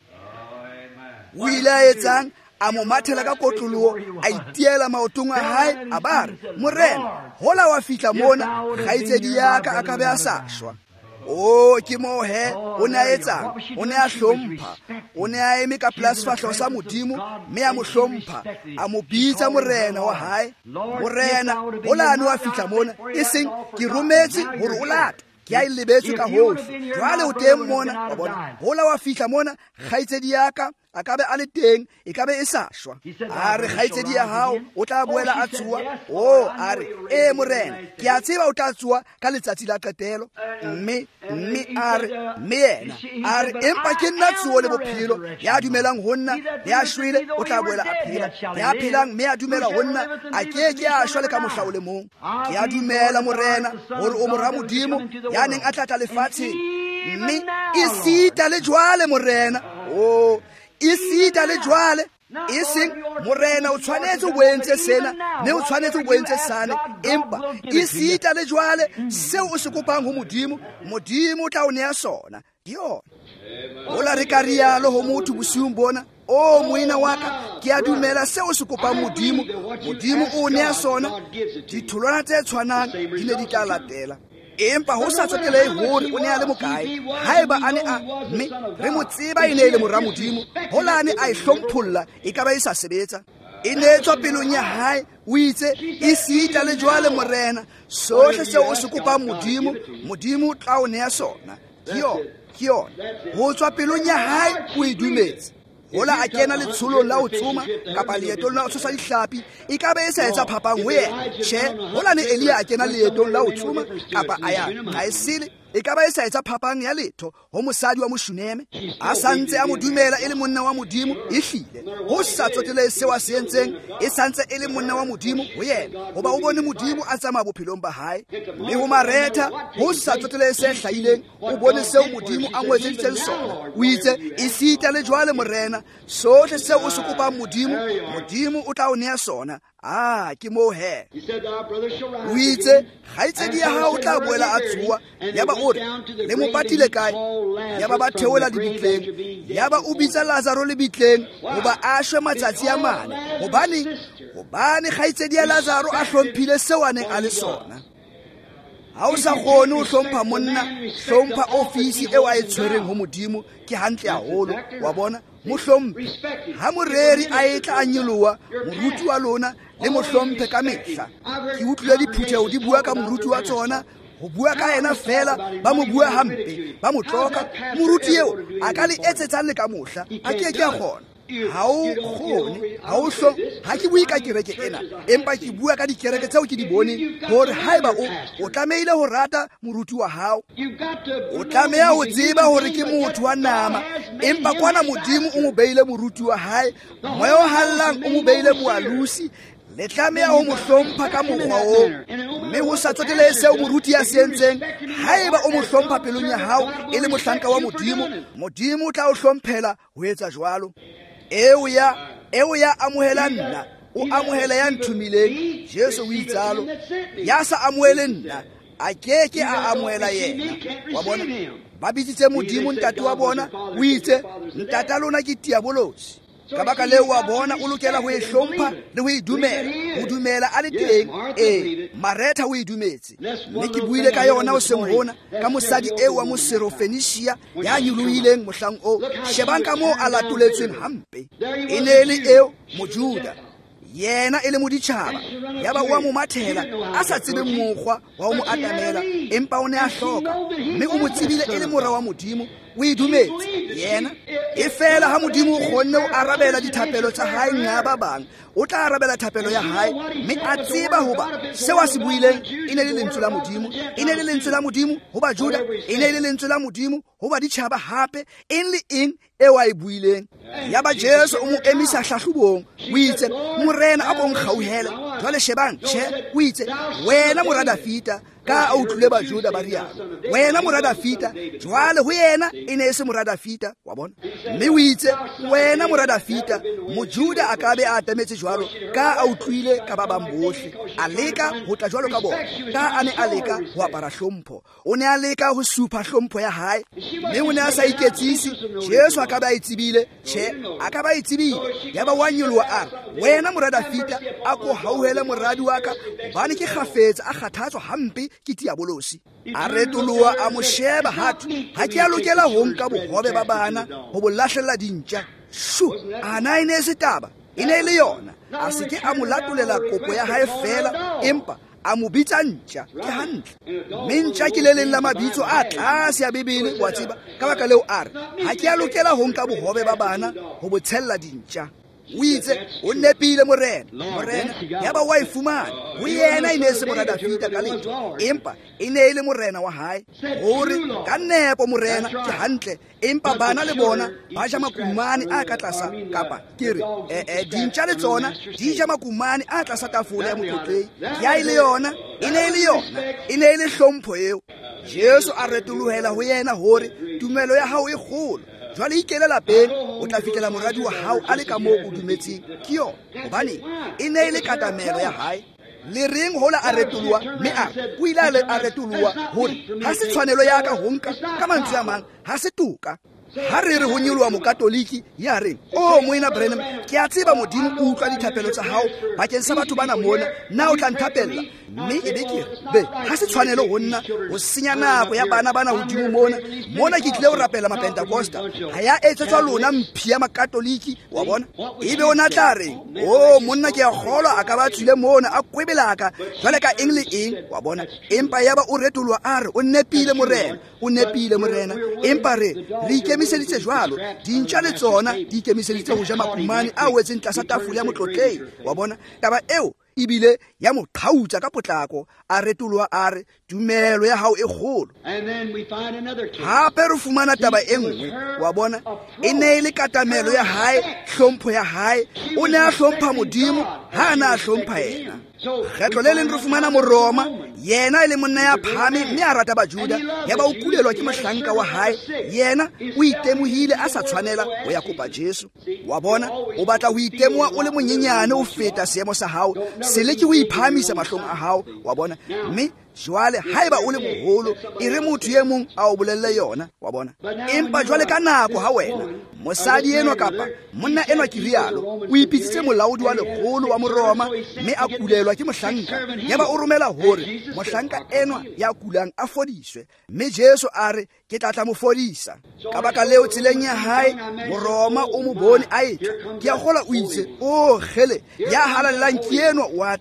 O ile a etsang? A mo mathela ka kotloloho, a itiela maotong a hae, a ba re, morena hola wa fihla mona, kgaitsedi ya ka a ka be a sa shwa. O ke mo he o ne a etsang? O ne a hlompha, o ne a eme ka plas fahleho sa modimo, mme a mo hlompha, a mo bitsa morena wa hae. Morena holane wa fihla mona, e seng ke rometse hore o lata, ke a ilebetse ka hohle, jwale o teng mona. Wa bona hola wa fihla mona, kgaitsedi ya ka a ka be a le teng, e ka be e sa shwa. A re kgaitsedi ya hao o tla boela a tsuwa. O a re morena ke a tseba o tla tsuwa ka letsatsi la qetelo. Mme a re yena a re empa ke nna tsuo le bophelo, ya dumelang ho nna le a shwele o tla boela a phela, ya phelang mme a dumela ho nna a ke a shwa le ka mohla o le mong. Ke a dumela morena hore o mora modimo ya neng a tlatla lefatsheng, mme e sita le jwale morena. O isita le jwale e seng morena o tshwanetse o boentse sena mme o tshwanetse o boentse sane, empa e sita le jwale seo o se kopang ho Modimo, Modimo o tla o nea sona. Ke yona ola re ka rialo ho motho bosiung bona, o moina wa ka, ke a dumela seo se kopang Modimo, Modimo o nea sona. Ditholwana tse tshwanang di ne di tla latela, empa ho sa tsotelei hore o ne a le mokae. Haeba a ne a, mme re mo tseba e ne e le mora Modimo, holane a e hlompholla e ka ba e sa sebetsa. E ne tswa pelong ya hae, o itse e sita le jwale morena, sohle seo o se kopang Modimo, Modimo o tla o nea sona. Ke yona ho tswa pelong ya hae o e dumetse. Hola a kena letsholong la ho tsoma kapa leetong la ho tshosa dihlapi, e ka be e sa etsa phapang ho yena. Tjhe, hola ne Elia a kena leetong la ho tsoma kapa a ya Kaesile, e ka ba e sa etsa phapang ya letho ho mosadi wa Moshuneme. A santse a mo dumela e le monna wa Modimo, e hlile ho sa tsotele seo a se entseng, e santse e le monna wa Modimo ho yena, hoba o bone Modimo a tsamaya bophelong ba hae. Mme ho Maretha ho sa tsotele se hlahileng, o bone seo Modimo a mo etseditseng sona. O itse e sita le jwale morena, sohle seo o se kopang Modimo, Modimo o tla o nea sona. Ke mo he o itse kgaitsedi ya hao o tla boela a tsuwa, yaba o re le mo patile kae, yaba ba theola lebitleng, yaba o bitsa Lazaro lebitleng hoba a shwe matsatsi a mane. Hobane kgaitsedi ya Lazaro a hlomphile seo a neng a le sona. Ha o sa kgone ho hlompha monna, hlompha ofisi eo a e tshwereng ho Modimo, ke hantle haholo. Wa bona, mo hlomphe. Ha moreri a etla a nyoloha, moruti wa lona le mo hlomphe ka mehla. Ke utlwile diphutheho di bua ka moruti wa tsona, ho bua ka yena fela, ba mo bua hampe, ba mo tloka. Moruti eo a ka le etsetsang le ka mohla, a ke a kgona. Ha o kgone, ha o hlo, ha ke bue ka kereke ena, empa ke bua ka dikereke tseo ke di bone, hore haeba o tlamehile ho rata moruti wa hao, o tlameha ho tseba hore ke motho wa nama, empa kwana Modimo o mo beile moruti wa hae, moya o hallang o mo beile moalusi. Le tlameha ho mo hlompha ka mokgwa oo, mme ho sa tsotele seo moruti ya se entseng. Haeba o mo hlompha pelong ya hao e le mohlanka wa Modimo, Modimo o tla o hlomphela ho etsa jwalo. Eo ya amohela nna, o amohela ya nthumileng. Jesu o itsalo, ya sa amohele nna, a keke a amohela yena. Wa bona, ba bitsitse Modimo ntate wa bona, o itse ntate a lona ke diabolosi. Ka baka leo wa bona o lokela ho e hlompha le ho e dumela. Ho dumela a le teng, Maretha o e dumetse. Mme ke buile ka yona o seng hona, ka mosadi eo wa Moserofenishia ya nyolohileng mohlang o, shebang ka moo a latoletsweng hampe. E ne le eo Mojuda, yena e le moditjhaba, yaba wa mo mathela a sa tsebe mokgwa wa ho mo atamela, empa o ne a hloka, mme o mo tsebile e le mora wa Modimo. O e dumetse yena, e fela ha Modimo o kgonne ho arabela dithapelo tsa hae nga ba bang, o tla arabela thapelo ya hae, mme a tseba hoba seo a se buileng e ne le lentswe la Modimo, e ne le lentswe la Modimo ho ba Juda, e ne le lentswe la Modimo ho ba ditjhaba hape, eng le eng eo a e buileng. Yaba Jesu o mo emisa hlahlobong, o itse morena a ko nkgauhele. Jwale shebang, tjhe, o itse wena mora Dafita, ka a utlwile ba Juda ba rialo, wena mora Dafita, jwale ho yena e ne se mora Dafita. Wa bona, mme o itse wena mora Dafita, Mojuda a ka be a atametse jwalo, ka a utlwile ka ba bang bohle, a leka ho tla jwalo ka bona, ka a ne a leka ho apara hlompho, o ne a leka ho supha hlompho ya hae, mme o ne a sa iketsisi. Jesu a ka ba itsebile, tjhe, a ka ba itsebile, yaba wa nyoloha a re, wena mora Dafita, a ko hauhele moradi wa ka, hobane ke kgafetsa a kgathatswa hampe ke diabolosi. A retoloha a mo sheba hatho, ha ke a lokela ho nka bohobe ba bana ho bo lahlella dintja. Ana e ne se taba, e ne le yona. A se ke a mo latolela kopo ya hae fela, empa a mo bitsa ntja. Ke hantle, mme ntja ke le leng la mabitso a tlase ya Bebele, wa tseba, ka baka leo a re ha ke a lokela ho nka bohobe ba bana ho bo tshella dintja. O itse o nepile morena, yaba wa e fumana ho yena e ne se mora Dafita ka letho, empa e ne e le morena wa hae. Hore ka nepo morena ke hantle, empa bana le bona ba ja makumane a ka tlasa, kapa ke re dintja le tsona di ja makumane a tlasa tafola ya mokotlehi. Ya ile yona, e ne le yona, e ne le hlompho eo. Jesu a retolohela ho yena hore tumelo ya hao e kgolo. Jwale ikele lapeng, o tla fitlela moradi wa hao a le ka moo o dumetseng ke yona, gobane e ne e le katamelo ya hae. Le reng hola a retoloa, mme o ile a retoloa hore ha se tshwanelo ya ka ho nka, ka mantswe a mang ha se toka. Ha re re ho nyoloa mokatoliki ya reng, o moena Branham, ke a tseba Modimo o utlwa dithapelo tsa hao bakeng sa batho bana mona, na o tla nthapella. Mme e be ke be ha se tshwanelo ho nna ho senya nako ya bana hodimo mona ke tlile ho rapela mapentekosta, ha ya etsetswa lona mphi ya makatoliki, wa bona. Ebe o na tla reng, o monna ke a kgolwa a ka ba tswile mona a kwebelaka jwale ka eng le eng, wa bona. Empa ya ba o retolwa a re o nepile morena, empa re ikemiseditse jwalo, dintja le tsona di ikemiseditse ho ja makumane a wetseng tlasa tafole ya motlotlei, wa bona. Taba eo ibile ya mo qhautsa ka potlako, a retolwa a re tumelo ya hao e kgolo. Hape re fumana taba e nngwe, wa bona, e ne e le katamelo ya hae, hlompho ya hae. O ne a hlompha Modimo, ha na a hlompha yena. Kgetlo le leng re fumana Moroma, yena e le monna ya phame mme a rata Bajuda, ya ba o kulelwa ke mohlanka wa hae. Yena o itemohile a sa tshwanela ho ya kopa Jesu, wa bona. O batla ho itemoa o le monyenyane ho feta seemo sa hao, se le ke ho iphahamisa mahlong a hao, wa bona. Mme jwale haeba o le moholo, e re motho ye mong a o bolelle yona, wa bona. Empa jwale ka nako ha wena mosadi enwa kapa monna enwa ke rialo o ipitsitse molaodi wa legolo wa Moroma, mme a kulelwa ke mohlanka, ya ba o romela hore mohlanka enwa ya kulang a fodiswe, mme Jesu a re ke tla mo fodisa. Ka baka leo tseleng ya hae Moroma o mo bone a etla, ke a gola o itse, o gele ya halalelang ke enwa o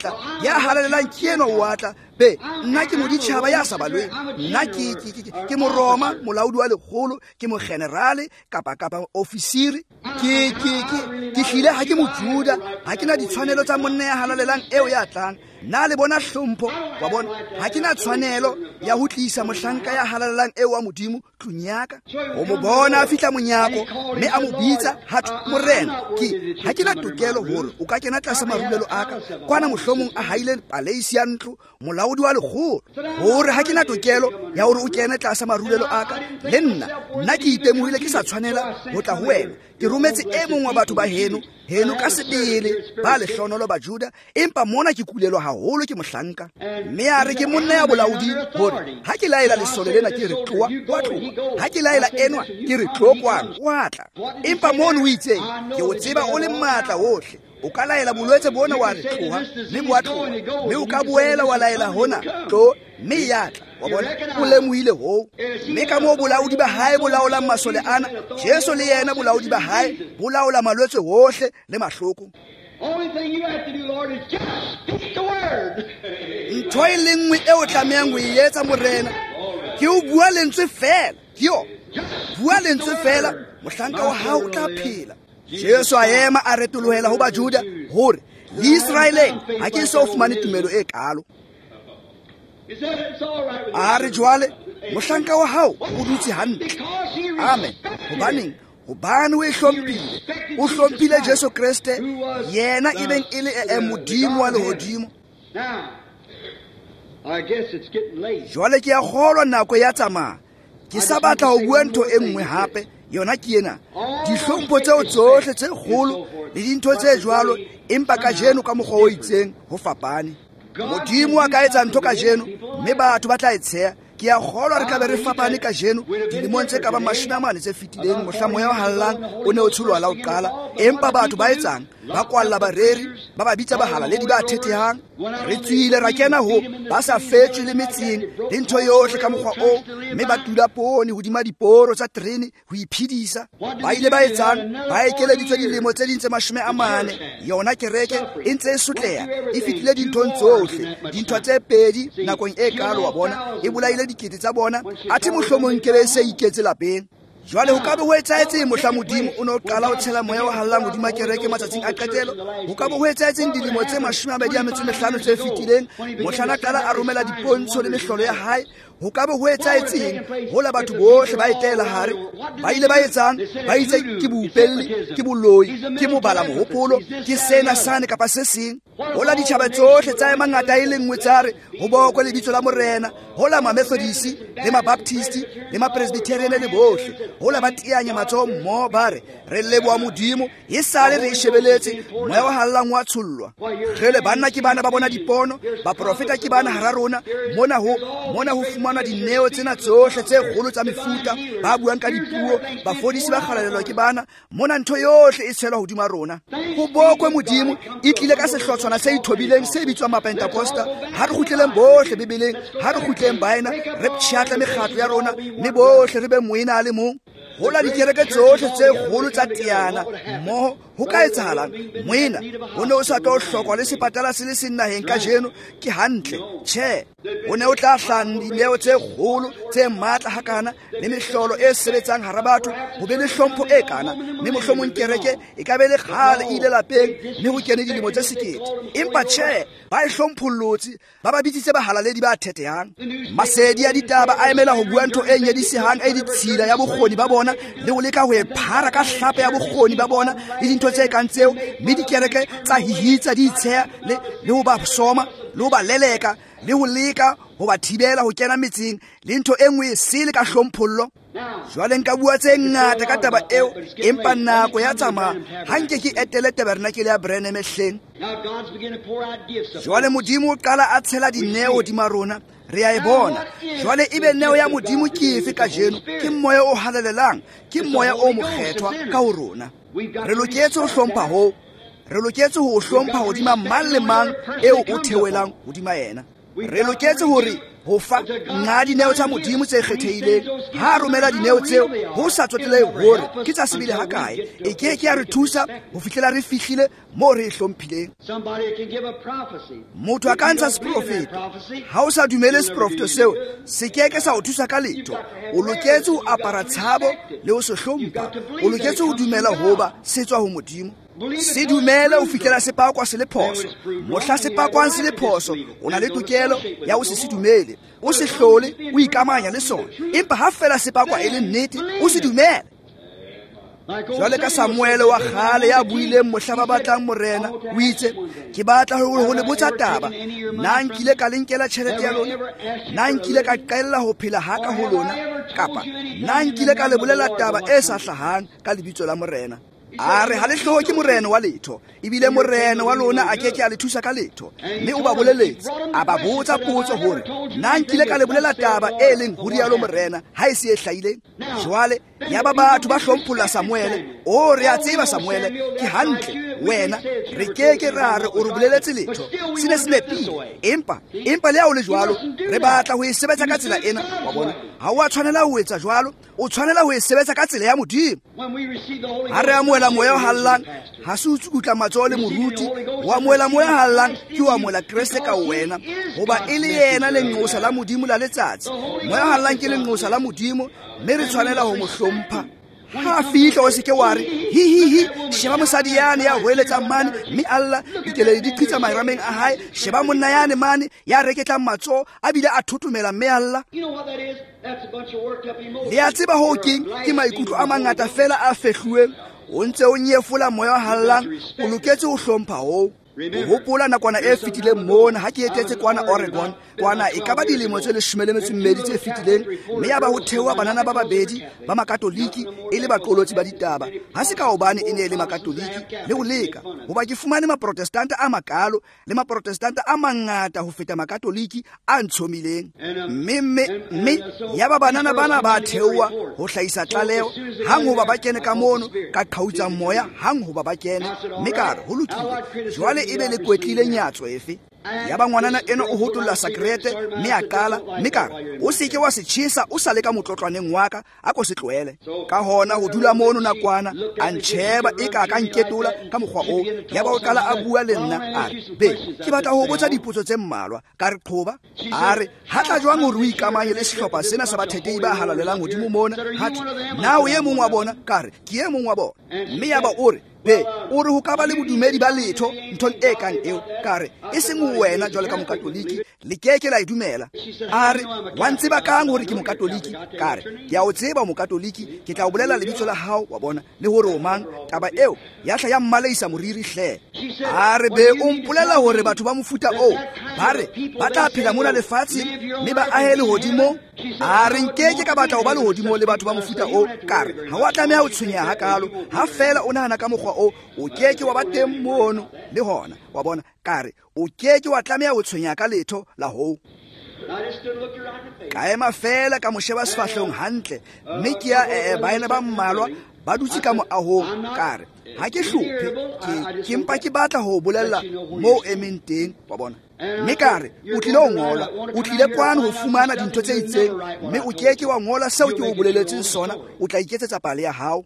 atla, be nna ke moditšhaba ya sa balweng, nna ke Moroma, molaodi wa legolo, ke mogenerale kapa ofisiri, ke hlile ha ke mojuda, ha ke na ditshwanelo tsa monna ya halalelang eo ya tlang. Na le bona hlompho, wa bona, ha ke na tshwanelo ya ho tlisa mohlanka ya halalelang eo wa Modimo tlung ya ka. O mo bona a fihla monyako, mme a mo bitsa hatho, morena, ha ke na tokelo hore o ka kena tlasa marulelo a ka, kwana mohlomong a haile paleisi ya ntlo, molaodi wa legolo, hore ha ke na tokelo ya hore o kene tlasa marulelo a ka. Le nna ke itemohile ke sa tshwanela ho tla ho wena. Ke rometse e mong wa batho ba heno ka sebele ba lehlonolo Bajuda, empa mona ke kulelwa haholo ke mohlanka. Mme a re ke monna ya bolaodi hore ha ke laela lesole lena ke re tloa, wa tloa, ha ke laela enwa ke re tlokwana, wa tla. Empa mono o itseng ke o tseba o le matla ohle, o ka laela bolwetse bona wa re tloha, mme bo a tloha, mme o ka boela wa laela hona tlo, mme ya tla, wa bona. O lemohile hoo, mme ka moo bolaodi ba hae bo laolang masole ana, Jesu le yena bolaodi ba hae bo laola malwetse hohle le mahloko. Ntho e le nngwe eo tlamehang ho e etsa morena ke o bua lentswe fela, bua lentswe fela, mohlanka wa hao o tla phela. Jesu a ema a retolohela ho Bajuda hore Israeleng ha ke so fumane tumelo e kalo. A re jwale mohlanka wa hao o dutse hantle. Amen. Hobane o hlompile Jesu Kriste, yena e beng e le Modimo wa lehodimo. Jwale ke a kgolwa nako ya tsamaya, ke sa batla ho bua ntho e nngwe hape, yona ke ena, dihlompho tseo tsohle tse kgolo le dintho tse jwalo, empa ka jeno ka mokgwa o itseng ho fapane. Modimo a ka etsa ntho ka jeno, mme batho ba tla e tsheha. Ke a kgolwa re ka be re fapane ka jeno dilemong tse ka ba 40 tse fetileng, mohla moya o hallang o ne o tsholwa la o qala. Empa batho ba etsang, ba kwalla bareri, ba ba bitsa bahalaledi ba thethehang. Re tswile ra kena ho ba sa fetswe le metseng le ntho yohle ka mokgwa o, mme ba tula poone hodima diporo tsa terene ho iphedisa. Ba ile ba etsang, ba ekeleditswe dilemo tse ding tse 40, yona kereke e ntse e sotleha, e fitile dinthong tsohle, dintho tse pedi nakong e kalo, wa bona, e bolaile dikete tsa bona, athe mohlomong ke be se iketse lapeng. Jwale ho ka be ho etsahetse mohla Modimo o ne o qala ho tshela moya o hallang hodima kereke matsatsing a qetelo. Ho ka be ho etsahetseng dilemo tse 25 tse fetileng, mohla na qala a romela dipontsho le mehlolo ya hae. ho ka be ho etsahetseng hola batho bohle ba etela hare ba ile ba etsang ba itse ke boupelli ke boloi ke mobala mohopolo ke sena sane kapa se seng hola ditjhaba tsohle tsa mangata e le nngwe tsare ho bokwe lebitso la morena hola ma-Methodisi le ma-Baptisti le ma-Presbyterian le bohle hola ba teanya matsoho mmoho ba re re leboha Modimo e sale re shebeletse moya wa hallang wa tshollwa gele banna ke bana ba bona dipono ba profeta ke bana hara rona mona ho fumana dineo tsena tsohle tse kgolo tsa mefuta ba buang ka dipuo ba fodisi ba kgalalelwa ke bana mona ntho yohle e tshelwa hodima rona ho bokwe Modimo e tlile ka sehlotswana se ithobileng se bitswang ma-Pentacosta ha re kgutleleng bohle bebeleng ha re kgutleng baena re pshatla mekgatlo ya rona mme bohle re be moena a le mong hola dikereke tsohle tse kgolo tsa teana mmoho ho ka etsahalang moena o ne o sa tlo hlokwa le sepatala se le seng naheng ka jeno ke hantle tjhe o ne o tla hlana dineo tse kgolo tse matla hakana le mehlolo e sebetsang hara batho ho be le hlompho e kana mme mohlomong kereke e ka be le kgale e ile lapeng mme ho kene dilemo tse 1,000 empa tjhe ba e hlomphollotse ba ba bitsitse bahalaledi ba thethehang masedi ya ditaba a emela ho bua ntho e nyedisehang e ditshila ya bokgoni ba bona le ho leka ho e phara ka hlape ya bokgoni ba bona le dintho tse kang tseo mme dikereke tsa hihitsa di itsheha le ho ba soma le ho ba leleka le ho leka ho ba thibela ho kena metsing le ntho e nngwe se le ka hlomphullo jwale nka bua tse ngata ka taba eo empa nako ya tsamaya ha nke ke etele tabernakele ya Branham mehleng jwale Modimo o qala a tshela dineo hodima rona re a e bona jwale ebe neo ya Modimo ke efe ka jeno ke moya o halalelang ke moya o mokgethwa ka ho rona re loketse ho hlompha ho re loketse ho hlompha hodima mang le mang eo o thewelang hodima yena re loketse hore ho fa nga dineo tsa Modimo tse kgethehileng ha romela dineo tseo ho sa tsotlele hore ke tsa sebile ha kae e ke ya re thusa ho fihlela re fihlile mo re hlomphileng motho a ka ntsha seprofeto ha o sa dumele seprofeto seo se keke sa o thusa ka letho o loketse ho apara tshabo le ho se hlompha o loketse ho dumela hoba se tswa ho Modimo se dumele ho fihlela sepakwa se le phoso mohla sepakwang se le phoso o na le tokelo ya ho se dumele o se hlole o ikamanya le sona empa ha fela sepakwa e le nnete o se dumele jwale ka Samuele wa kgale ya buileng mohla ba batlang morena o itse ke batla ho le botsa taba nna nkile ka lenkela tjhelete ya lona nna nkile ka qella ho phela haka ho lona kapa nna nkile ka le bolela taba e sa hlahang ka lebitso la morena a re ha le hloho ke morena wa letho ebile morena wa lona a keke a le thusa ka letho mme o ba boleletse a ba botsa potso hore nna nkile ka le bolela taba e leng ho rialo morena ha e se e hlahileng jwale ya ba batho ba hlompholla Samuele o re a tseba Samuele ke hantle wena re keke ra re o re boleletse letho sine se nepile empa le ha o le jwalo re batla ho e sebetsa ka tsela ena wa bona ha o a tshwanela ho etsa jwalo o tshwanela ho e sebetsa ka tsela ya Modimo ha re amoela moya o hallang ha se o tsukutla matsoho le moruti wa amoela moya hallang ke wa amoela Kriste ka wena hoba e le yena le nqosa la Modimo la letsatsi moya hallang ke le nqosa la Modimo mme re tshwanela ho mo hlompha ha fihla o seke wa re hi sheba mosadi yane ya hweletsa mane mme alla dikeledi di qhitsa mairameng a hae sheba monna yane mane ya reketlang matsoho a bile a thothomela mme alla le a tseba ho ke maikutlo a mangata fela a fehluweng o ntse o nyefola moya wa hallang o loketse ho hlompha ho hopola nakwana e fetileng mona ha ke etetse kwana Oregon kwana e ka ba dilemo tse 12 tse fetileng mme ya ba ho thewa banana ba babedi ba makatoliki e le baqolotsi ba ditaba ha se ka hobane e ne le makatoliki le ho leka hoba ke fumane maprotestanta a makalo le maprotestanta a mangata ho feta makatoliki a ntshomileng mme ya ba banana bana ba thewa ho hlahisa tlaleo hang ho ba kene ka mono ka qhautsa moya hang ho ba kene mme ka re ho lokile jwale ebe le kwetlile nyatso efe ya ba ngwanana eno o hotolla sakrete mme a qala mme ka o seke wa se tjhesa o sa le ka motlotlaneng wa ka a ko se tloele ka hona ho dula mono nakwana a ntsheba e ka ka nketola ka mokgwa o ya ba o qala a bua le nna a be ke batla ho botsa dipotso tse mmalwa ka re qoba a re ha tla jwang hore o ikamanye le sehlopha sena sa bathekei ba halalelang hodimo mona hathi na o ye mong wa bona ka re ke ye mong wa bona mme ya ba o re be o re ho ka ba le bodumedi ba letho nthong e kang eo ka re e seng wena jwale ka mokatoliki le keke la idumela. A re, wa ntseba kang hore ke mokatoliki? Ka re, ke a o tseba mokatoliki, ke tla o bolela lebitso la hao, wa bona, le hore o mang. Taba eo ya hla ya mmaleisa moriri hle. A re, be o mpolela hore batho ba mofuta o ba re ba tla phela mona lefatshe mme ba ahe lehodimo. A re, nkeke ka batla ho ba lehodimo le batho ba mofuta o. Ka re, ha wa tlameha ho tshwenya hakalo, ha fela o nahana ka mokgwa o, o keke wa ba teng mono le hona, wa bona. Ka re, o keke wa tlameha ho tshwenya ka letho la ho. Ka ema fela ka mo sheba sefahlehong hantle, mme ke ya baena ba mmalwa ba dutse ka moahong. Ka re, ha ke hlophe, ke mpa ke batla ho bolella moo emeng teng, wa bona. Mme ka re, o tlile ho ngola, o tlile kwano ho fumana dintho tse itseng, mme o keke wa ngola seo ke o boleletseng sona, o tla iketsetsa pale ya hao.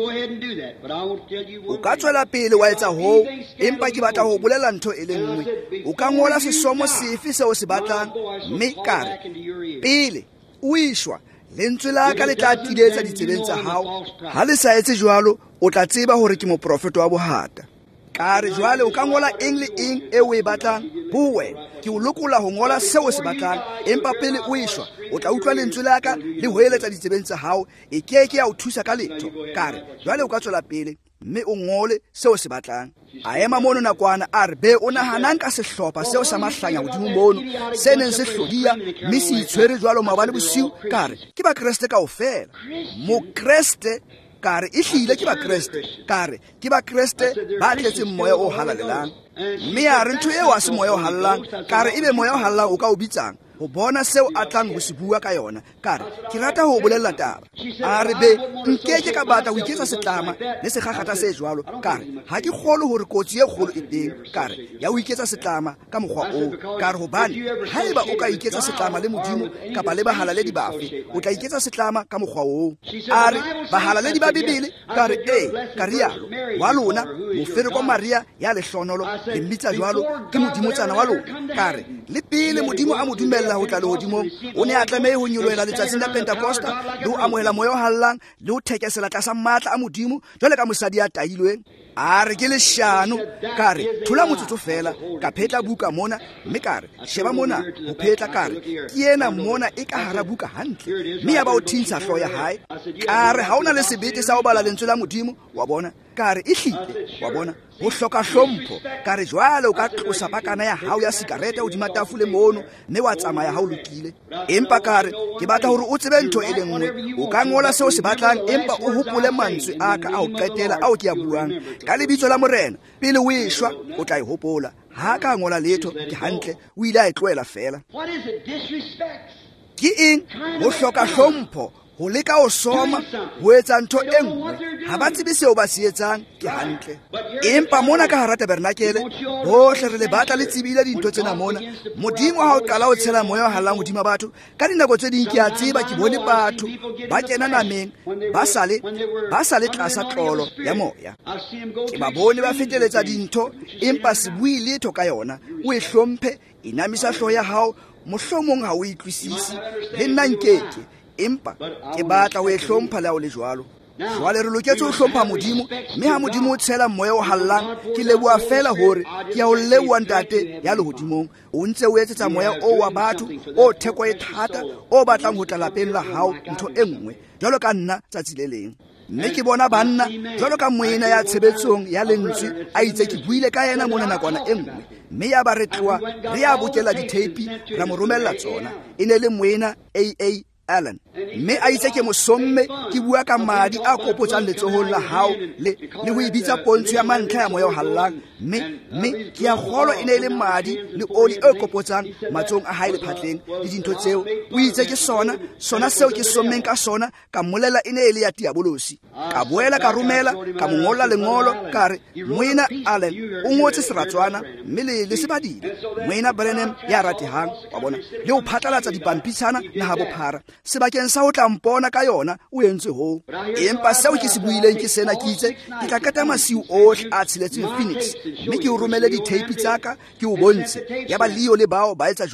O ka tswela pele wa etsa hoo, empa ke batla ho bolela ntho e le nngwe. O ka ngola sesomo sefe seo se batlang, mme ka re, pele o ishwa lentswe la ka le tla tiletsa ditsebeng tsa hao. Ha le sa etse jwalo, o tla tseba hore ke moprofeta wa bohata. Ka re, jwale o ka ngola eng le eng e o e batlang ho wena. Ke o lokola ho ngola seo o se batlang, empa pele o ishwa o tla utlwa lentswe la ka le hoeletsa ditsebeng tsa hao, e keke ya o thusa ka letho. Ka re, jwale o ka tswela pele mme o ngole seo se batlang. A ema mono nakwana a re, be o nahanang ka sehlopha seo sa mahlanya hodimo mono se neng se hlodiya mme se itshwere jwalo maobane bosiu. Ka re, ke bakreste kaofela. Mokreste ka re, e hlile ke bakreste. Ka re, ke bakreste ba tletseng moya o halalelang. Mme a re, ntho eo a se moya o halalang. Ka re, ebe moya o halalang o ka o bitsang ho bona seo a tlang ho se bua ka yona. Ka re, ke rata ho bolella taba. A re, be nkeke ka batla ho iketsa setlama le sekgakgatha se jwalo. Ka re, ha ke kgolo hore kotsi e kgolo e teng, ka re, ya ho iketsa setlama ka mokgwa o. Ka re, hobane haeba o ka iketsa setlama le Modimo kapa le bahalaledi bafe, o tla iketsa setlama ka mokgwa o. A re, bahalaledi ba Bibele? Ka re, ka rialo, wa lona mofereko Maria ya lehlonolo le mmitsa jwalo ke modimotsana wa lona. Ka re, le pele Modimo a mo dumella ho tla lehodimong, o ne a tlameha ho nyoloela letsatsing la Pentekosta le ho amohela moya o hallang le ho thekesela tlasa matla a Modimo jwale ka mosadi ya tailweng. A re, ke leshano. Ka re, thola motsotso fela ka phetla buka mona, mme ka re, sheba mona ho phetla. Ka re, ke ena mona e ka hara buka hantle, mme ya ba o thintsha hlooho ya hae. Ka re, ha o na le sebete sa ho bala lentswe la Modimo, wa bona. Ka re, e hlile, wa bona, ho hloka hlompho. Ka re, jwale o ka tlosa pakana ya hao ya sikarete hodima tafole mono, mme wa tsamaya ha o lokile. Empa ka re, ke batla hore o tsebe ntho e le nngwe. O ka ngola seo se batlang, empa o hopole mantswe a ka a o qetela ao ke a buang. Ka lebitso la Morena, pele o ishwa o tla e hopola. Ha ka ngola letho, ke hantle, o ile a e tlohela fela. Ke eng? Ho hloka hlompho, ho leka ho soma, ho etsa ntho e nngwe. Ha ba tsebe seo ba se etsang, ke hantle. Empa mona ka hara tabernakele, bohle re le batla le tsebile dintho tsena mona. Modimo ha o qala ho tshela moya o hallang hodima batho, ka dinako tse ding ke a tseba ke bone batho ba kena nameng ba sale tlasa tlolo ya moya. Ke ba bone ba feteletsa dintho, empa se bue letho ka yona. O e hlomphe, inamisa hlooho ya hao, mohlomong ha o utlwisisi, le nna nkeke, empa ke batla ho e hlompha le ha o le jwalo. Jwale re loketse ho hlompha Modimo, mme ha Modimo o tshela moya o hallang, ke leboha fela hore ke a o leboha ntate ya lehodimong. O ntse o etsetsa moya o wa batho o theko e thata o batlang ho tla lapeng la hao ntho e nngwe jwalo ka nna tsatsi le leng. Mme ke bona banna jwalo ka moena ya tshebetsong ya lentswe a itse ke buile ka yena mona nakwana e nngwe, mme ya ba re tloa re ya bokela diteipi ra mo romella tsona. E ne le moena A.A. Allen, mme a itse ke mosomme ke bua ka madi a kopotsang letsohong la hao le ho ibitsa pontsho ya mantlha ya moya o hallang, mme ke a kgolwa e ne le madi le oli e kopotsang matsong a hae lephatleng le dintho tseo. O itse ke sona seo ke sommeng ka sona, ka mmolela e ne e le ya diabolosi. Ka boela ka romela ka mo ngolla lengolo ka re, moena Allen o ngotse seratswana mme le sebadile. Moena Branham ya ratehang, wa bona, le ho phatlalatsa dipampitshana le ha bophara sebakeng sa ho tla mpona ka yona o entse ho. Empa seo ke se buileng ke sena, ke itse ke tla kata masiu ohle a tshiletseng Phoenix, mme ke o romele diteipi tsaka ke o bontshe. Ya ba Leo le bao ba etsa jwalo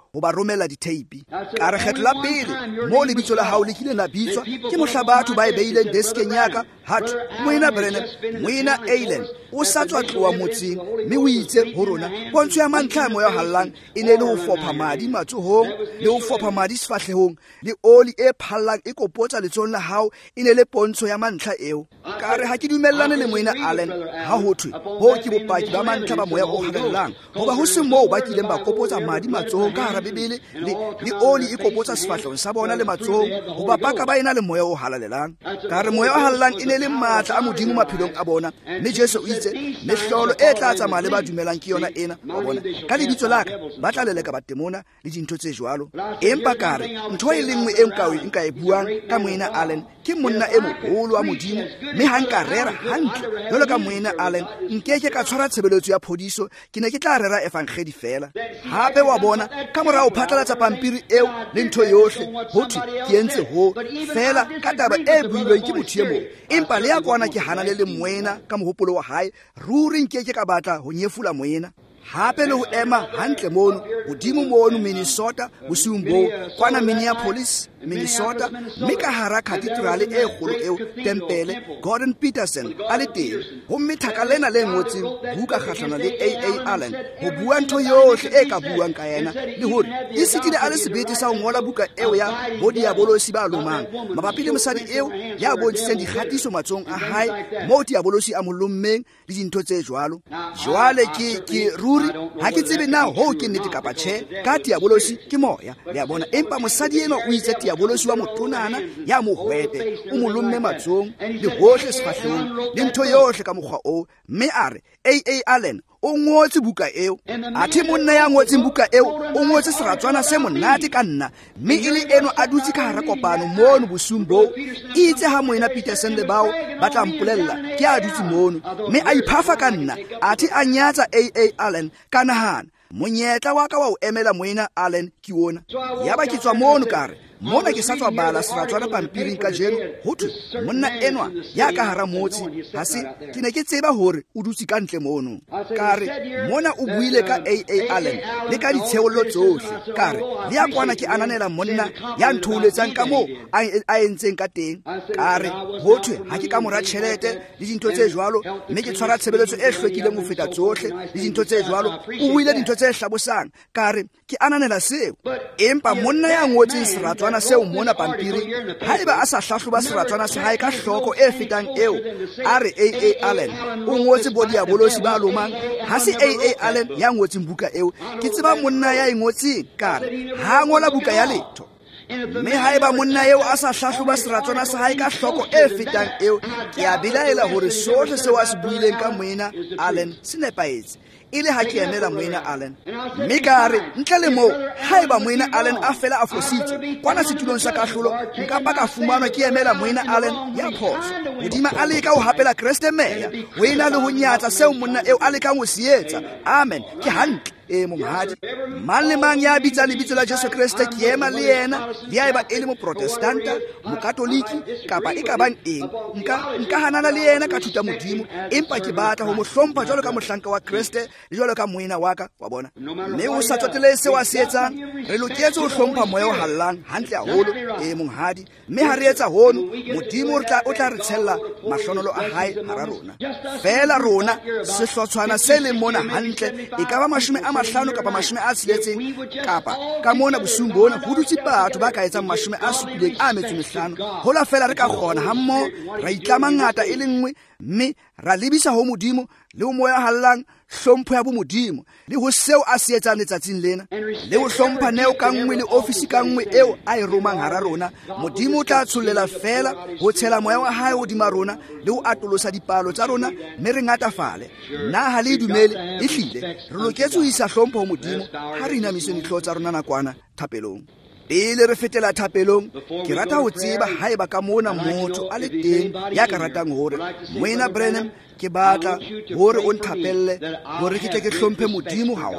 go ba romela diteipi ka re kgetlo la pele mo lebitso la hao le kile la bitswa ke mohla batho ba e beileng deskeng yaka hatho moena Branham moena Allen o sa tswa tloa motseng mme o itse ho rona bontsho ya mantlha moya hallang e ne le ho fopha madi matsohong le ho fopha madi sefahlehong le oli e phallang e kopotsa letsong la hao e ne le pontsho ya mantlha eo ka re ha ke dumellane le moena Allen ha ho thwe ho ke bopaki ba mantlha ba moya o hallang hoba ho se moo ba kileng ba kopotsa madi matsohong ka hara Bibele le oli e kopotsa sefahlehong sa bona le matsohong hoba baka ba ena le moya o halalelang ka re moya o hallang e ne le matla a modimo maphelong a bona mme Jesu o itse mehlolo e tla tsamaya le ba dumelang ke yona ena wa bona ka lebitso la ka ba tla leleka batemona le dintho tse jwalo empa ka re ntho e lengwe e nka e buang ka moena Allen ke monna e moholo wa modimo mme ha nka rera hantle jwalo ka moena Allen nkeke ka tshwara tshebeletso ya phodiso ke ne ke tla rera evangeli fela hape wa bona ka mora o phatlalatsa pampiri eo le ntho yohle ho thwe ke entse ho fela ka taba e builweng ke motho e mong empa le ya kwana ke hana le moena ka mohopolo wa hae ruri nkeke ka batla ho nyefula moena hape le ho ema hantle mono hodimo mono Minnesota bosiung bo kwana Minneapolis Minnesota mme ka hara cathedral e kgolo eo tempele Gordon Peterson a le teng ho methaka lena le ngotseng buka kgahlana le A.A. Allen ho bua ntho yohle e ka buang ka yena le hore e sitile a le sebete sa ho ngola buka eo ya bo diabolosi ba lomang mabapi le mosadi eo ya bontshitseng dikgatiso matsong a hae mo diabolosi a molommeng le dintho tse jwalo jwale ke ruri ha ke tsebe na ho ke nnete kapa tjhe ka diabolosi ke moya le a bona empa mosadi eno o itse diabolosi wa motonana ya mohwete o molomme matsong le hohle sefahlehong le ntho yohle ka mokgwa o mme a re A.A. Allen o ngotse buka eo athe monna ya ngotseng buka eo o ngotse seratswana se monate ka nna mme e le eno a dutse ka hara kopano mono bosiung bo itse ha moena Peterson le bao ba tla mpolella ke a dutse mono mme a iphafa ka nna athe a nyatsa A.A. Allen ka nahana monyetla wa ka wa o emela moena Allen ke ona yaba ke tswa mono kare mona ke sa tswa bala seratswana pampiring ka jeno ho thwe monna enwa ya ka hara motse ha se ke ne ke tseba hore o dutse ka ntle mono kare mona o buile ka A.A. Allen le ka ditsheollo tsohle kare le ya kwana ke ananela monna ya ntholetsang ka mo a entseng ka teng kare ho thwe ha ke ka mora tjhelete le dintho tse jwalo mme ke tshwara tshebeletso e hlwekileng ho feta tsohle le dintho tse jwalo o buile dintho tse hlabosang kare ke ananela seo empa monna ya ngotseng seratswana seo mona pampiri haeba a sa hlahloba seratswana sa hae ka hloko e fetang eo a re A.A. Allen o ngotse bo diabolosi ba lomang ha se A.A. Allen ya ngotseng buka eo ke tseba monna ya ngotseng kare ha ngola buka ya letho mme haeba monna eo a sa hlahloba seratswana sa hae ka hloko e fetang eo ke a belaela hore sohle seo a se buileng ka moena Allen se nepahetse ile ha ke emela moena Allen mme ka re ntle le moo haeba moena Allen a fela a fositse kwana setulong sa kahlolo nka ba ka fumanwa ke emela moena Allen ya phoso hodima a leka ho hapela Kriste meya ho ena le ho nyatsa seo monna eo a lekang ho se etsa amen ke hantle monghadi mang le mang ya bitsa lebitso la Jesu Kriste ke ema le yena le haeba e le mo protestanta mo katoliki kapa e ka bang eng nka hanana le yena ka thuta modimo empa ke batla ho mo hlompha jwalo ka mohlanka wa Kriste le jwalo ka moena wa ka wa bona mme o sa tsotele se wa se etsang re loketse ho hlompha moya o hallang hantle haholo monghadi mme ha re etsa hono modimo o tla re tshella mahlonolo a hae hara rona fela rona sehlotshwana se le mona hantle e ka ba mashome a 5 kapa mashome a 6 kapa ka mona bosiung bona ho dutse batho ba ka etsang mashome a 7 a metso 5 hola fela re ka kgona ha mmo ra itlama ngata e le nngwe mme ra lebisa ho modimo le o moya hallang hlompho ya bo modimo le ho seo a se etsang letsatsing lena le ho hlompha neo ka nngwe le ofisi ka nngwe eo a e romang hara rona modimo o tla tshollela fela ho tshela moya wa hae hodima rona le ho atolosa dipalo tsa rona mme re ngatafale nna ha le dumele e hlile re loketse ho isa hlompho ho modimo ha re inamise dihlooho tsa rona nakwana thapelong pele re fetela thapelong ke rata ho tseba haeba ka mona motho a le teng ya ka ratang hore moena Branham ke batla hore o nthapelle hore ke tle ke hlomphe modimo haholo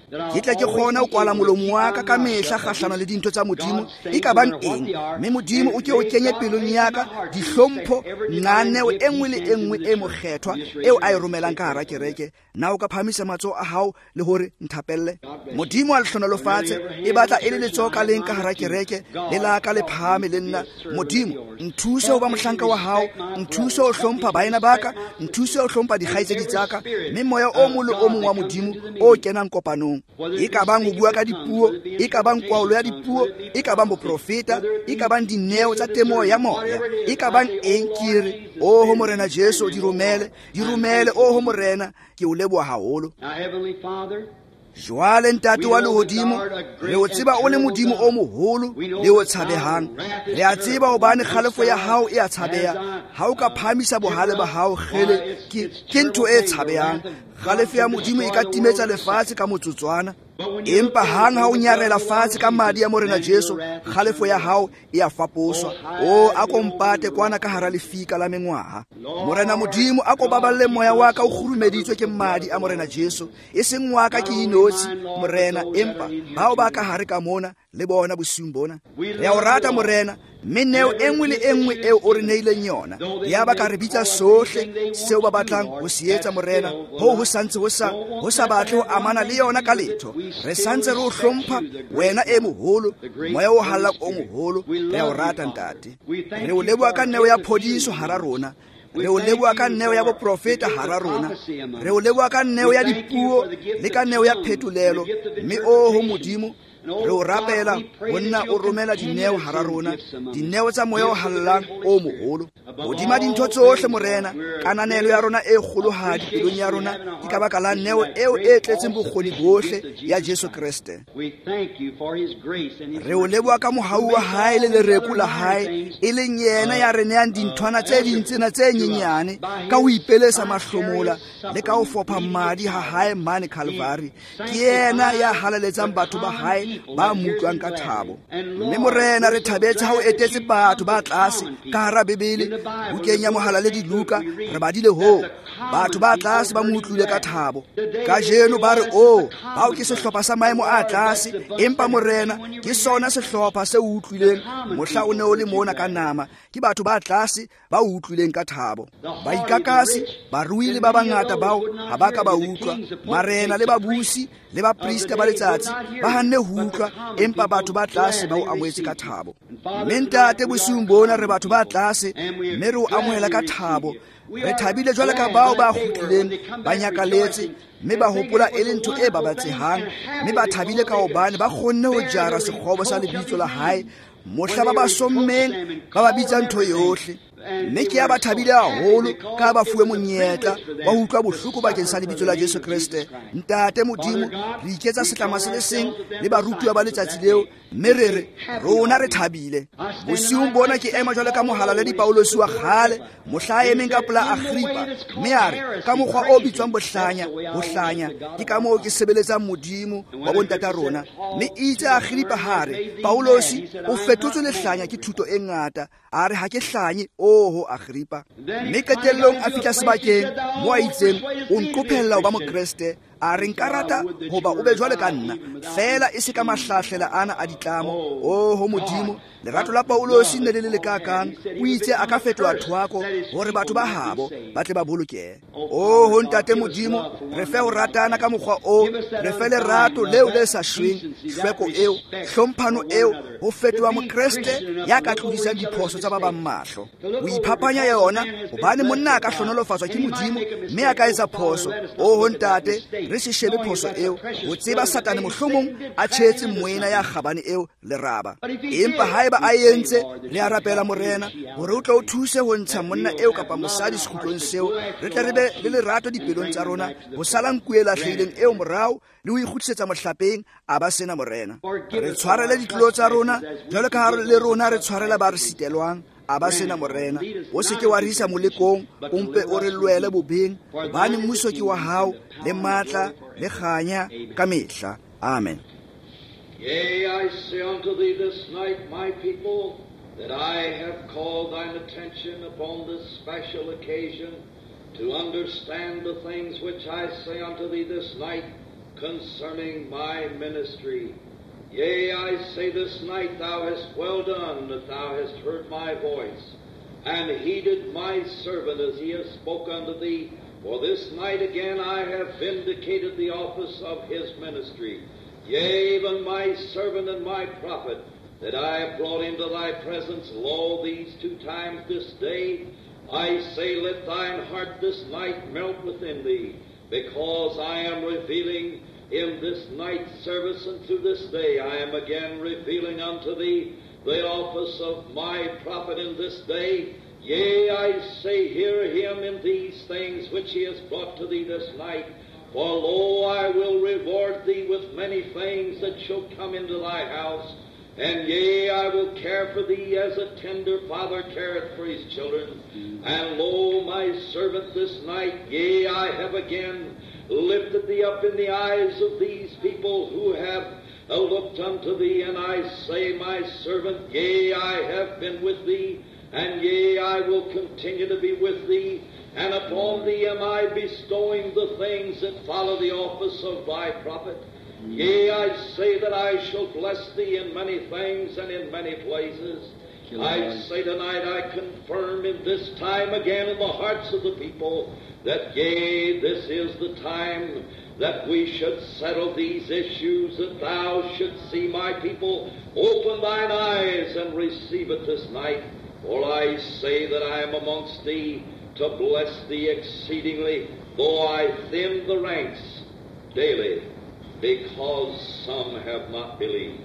ke tle ke kgona ho kwala molomo wa ka ka mehla kgahlano le dintho tsa modimo e ka bang eng, mme modimo o ke o kenye pelong ya ka dihlompho nganeo e nngwe le e nngwe e mokgethwa eo a e romelang ka hara kereke. Na o ka phamisa matsoho a hao le hore nthapelle. Modimo a lehlono fatshe e batla e le letsoho ka leng ka hara kereke le la ka le phahame le nna. Modimo nthuse ho ba mohlanka wa hao, nthuse ho hlompha baena baka, nthuse ho hlompha dikgaitsedi tsa ka, mme moya o mong le o mong wa modimo o kenang kopanong, e ka bang ho bua ka dipuo, e ka bang kwaolo ya dipuo, e ka bang boprofeta, e ka bang dineo tsa temoho ya moya, e ka bang eng ke re o ho morena Jesu di romele o ho morena, ke o leboha haholo. Jwale ntate wa lehodimo, re o tseba o le modimo o moholo le o tshabehang. Re a tseba hobane kgalefo ya hao e a tshabeha. Ha o ka phamisa bohale ba hao kgele ke ntho e tshabehang. Kgalefo ya modimo e ka timetsa lefatshe ka motsotswana, empa hang ha o nyarela fatshe ka madi ya morena Jesu, kgalefo ya hao e a faposwa. O a ko mpate kwana ka hara lefika la mengwaha. Morena modimo a ko baballe moya wa ka o khurumeditswe ke madi a morena Jesu, e seng wa ka ke inotsi morena, empa bao ba ka hare ka mona le bona bosiung bona. Re a o rata morena, mme neo e nngwe le e nngwe eo o re neileng yona ya ba ka re bitsa sohle seo ba batlang ho se etsa morena, ho santse ho sa batle ho amana le yona ka letho. Re santse re o hlompha wena e moholo, moya o halla o moholo. Re a o rata ntate. Re o leboha ka neo ya phodiso hara rona, re o leboha ka neo ya boprofeta hara rona, re o leboha ka neo ya dipuo le ka neo ya phetolelo, mme o ho modimo re o rapela ho nna o romela dineo hara rona, dineo tsa moya o hallang o moholo. Hodima dintho tsohle morena, kananelo ya rona e kgolohadi pelong ya rona ke ka baka la neo eo e tletseng bokgoni bohle ya Jesu Kriste. Re o leboha ka mohau wa hae le lereko la hae, e leng yena ya re nehang dinthwana tse ding tsena tse nyenyane ka ho ipelesa mahlomola le ka ho fopha madi ha hae mane Calvary. Ke yena ya halaletsang batho ba hae ba mutlwang ka thabo. Mme morena re thabetse ha o etetse batho ba tlase ka hara Bebele, bukeng ya mohala le diluka, re badile ho batho ba tlase ba mutlwile ka thabo. Ka jeno ba re o bao ke sehlopha sa maemo a tlase, empa morena ke sona sehlopha se utlwileng mohla o ne o le mona ka nama, ke batho ba tlase ba utlwileng ka thabo. Ba ikakase ba ruile ba bangata bao ha ba ka ba utlwa, marena le babusi le ba prista ba letsatsi ba hanne ho utlwa, empa batho ba tlase ba o amohetse ka thabo. Mme ntate bosiung bona re batho ba tlase, mme re o amohela ka thabo. Re thabile jwale ka bao ba kgutlileng ba nyakaletse, mme ba hopola e le ntho e babatsehang, mme ba thabile ka hobane ba kgonne ho jara sekgobo sa lebitso la hae, mohla ba ba sommeng ba ba bitsa ntho yohle. Mme ke ya ba thabile haholo ka ba fuwe monyetla wa ho utlwa bohloko bakeng sa lebitso la Jesu Kriste. Ntate modimo, re iketsa setlama se le seng le barutuwa ba letsatsi leo, mme re re rona re thabile. Bosiung bona ke ema jwale ka mohala le Paulosi wa kgale, mohla a emeng ka pola Agripa, mme a re ka mokgwa o bitswang bohlanya ke ka moo ke sebeletsang modimo wa bontata rona. Mme itse Agripa hare Paulosi o fetotswe lehlanya ke thuto e ngata, a re ha ke hlanye ho Agripa. Mme qetellong a fihla sebakeng moo a itseng o nqophella ho ba mokreste, a re nka rata hoba o be jwale ka nna, fela e se ka mahlahlela ana a ditlamo. Ho modimo, lerato la Paulosi ne le le kakang, o itse a ka fetola thwako hore batho ba habo ba tle ba bolokehe. Ho ntate modimo, re fe ho ratana ka mokgwa o, re fe lerato leo le sa shweng, hlweko eo, hlomphano eo, ho fetola mokreste ya ka tlodisang diphoso tsa ba bang mahlo. O iphapanya yona hobane monna a ka hlonolofatswa ke modimo, mme a ka etsa phoso. Ho ntate, re se shebe phoso eo, ho tseba Satane mohlomong a tshetse moena ya kgabane eo leraba. Empa haeba a entse, re a rapela morena hore o tla o thuse ho ntsha monna eo kapa mosadi sekhutlong seo, re tle re be le lerato dipelong tsa rona, ho sala nkuwe lahlehileng eo morao le ho ikgutlisetsa mohlapeng a ba sena morena. Re tshwarele ditlolo tsa rona jwalo ka ha le rona re tshwarela ba re sitelwang a ba sena morena. O se ke wa re isa molekong, o mpe o re lwele bobeng, hobane mmuso ke wa hao le matla le kganya ka mehla. Amen. Yea, I say unto thee this night, my people, that I have called thine attention upon this special occasion to understand the things which I say unto thee this night, concerning my ministry. Yea, I say this night, thou hast well done that thou hast heard my voice, and heeded my servant as he has spoke unto thee. For this night again I have vindicated the office of his ministry. Yea, even my servant and my prophet, that I have brought into thy presence, lo, these 2 times this day. I say, let thine heart this night melt within thee, because I am revealing in this night's service, and through this day I am again revealing unto thee the office of my prophet in this day. Yea, I say, hear him in these things which he has brought to thee this night. For lo, I will reward thee with many things that shall come into thy house. And yea, I will care for thee as a tender father careth for his children. And lo, my servant, this night, yea, I have again lifted thee up in the eyes of these people who have looked unto thee. And I say, my servant, yea, I have been with thee, and yea, I will continue to be with thee. And upon thee am I bestowing the things that follow the office of thy prophet. Yea, I say that I shall bless thee in many things and in many places. I say tonight, I confirm in this time again in the hearts of the people that, yea, this is the time that we should settle these issues, that thou shouldst see my people open thine eyes and receive it this night. For I say that I am amongst thee to bless thee exceedingly, though I thin the ranks daily, because some have not believed.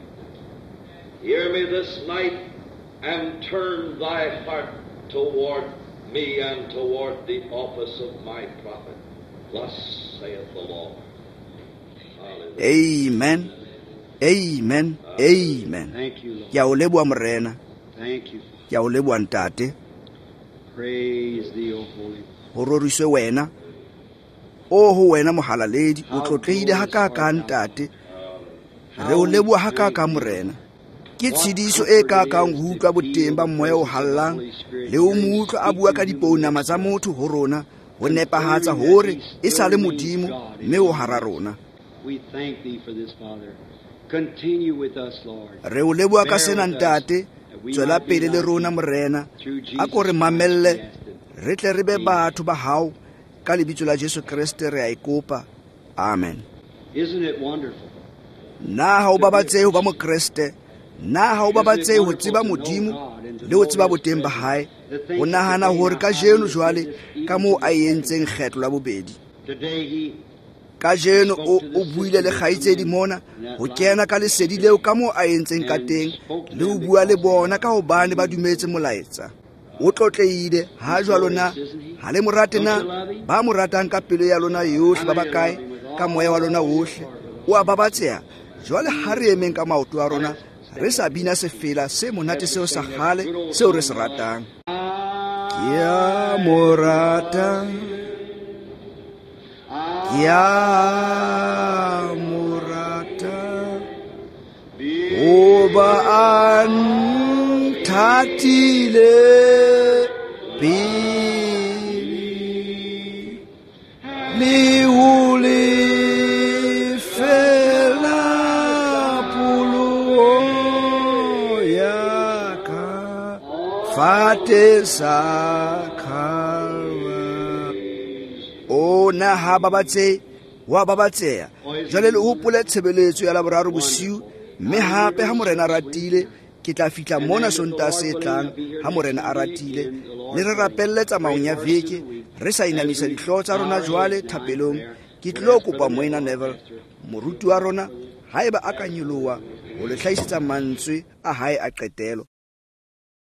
Hear me this night, and turn thy heart toward me and toward the office of my prophet. Thus saith the Lord. Hallelujah. Amen. Amen. Amen. Thank you, Lord. Ke a o leboha morena. Thank you. Ke a o leboha ntate. Praise thee, O Holy. Ho roriswe wena. O ho wena mohalaledi, o tlotleile ha ka ka ntate. Re o leboha ha ka ka morena. Ke tshidiso e ka kang ho utlwa boteng ba moya o hallang, le o mutlo a bua ka dipounama tsa motho ho rona, ho nepahatsa hore e sa le modimo mme o hara rona. We thank thee for this, Father. Continue with us, Lord. Re o leboha ka sena ntate, tswela pele le rona morena. A ko re mamelle, re tle re be batho ba hao ka lebitso la Jesu Kriste re a ikopa. Amen. Isn't it wonderful? Na ha o babatse ho ba mo Kriste, na ha o babatse ho tseba modimo le ho tseba boteng ba hae, o nahana hore ka jeno jwale ka moo a entseng kgetlo la bobedi. Today he Ka jeno o buile le kgaitsedi mona ho kena ka lesedi leo ka moo a entseng ka teng, le ho bua le bona ka hobane ba dumetse molaetsa. O tlotleile ha jwalo na, ha le morate na, ba mo ratang ka pelo ya lona yohle ba bakae, ka moya wa lona wohle. O a babatseha jwale ha re emeng ka maoto a rona, re sa bina sefela se monate seo sa kgale seo re se ratang. Ke a mo rata, ke a mo rata, hoba a nthatile pele le ho le fela polo ya ka fate sa khalwa. Ona ha babatse wa babatseha jwale le hopole tshebeletso ya laboraro bosiu, mme hape ha morena ratile ke tla fitla mona sonta se tlang ha morena a ratile, le re rapelle tsamaong ya veke re sa inamisa dihlooho tsa rona jwale thapelong. Ke tlo kopa moena Neville, moruti wa rona, haeba a ka nyoloha ho le hlahisetsa mantswe a hae a qetelo.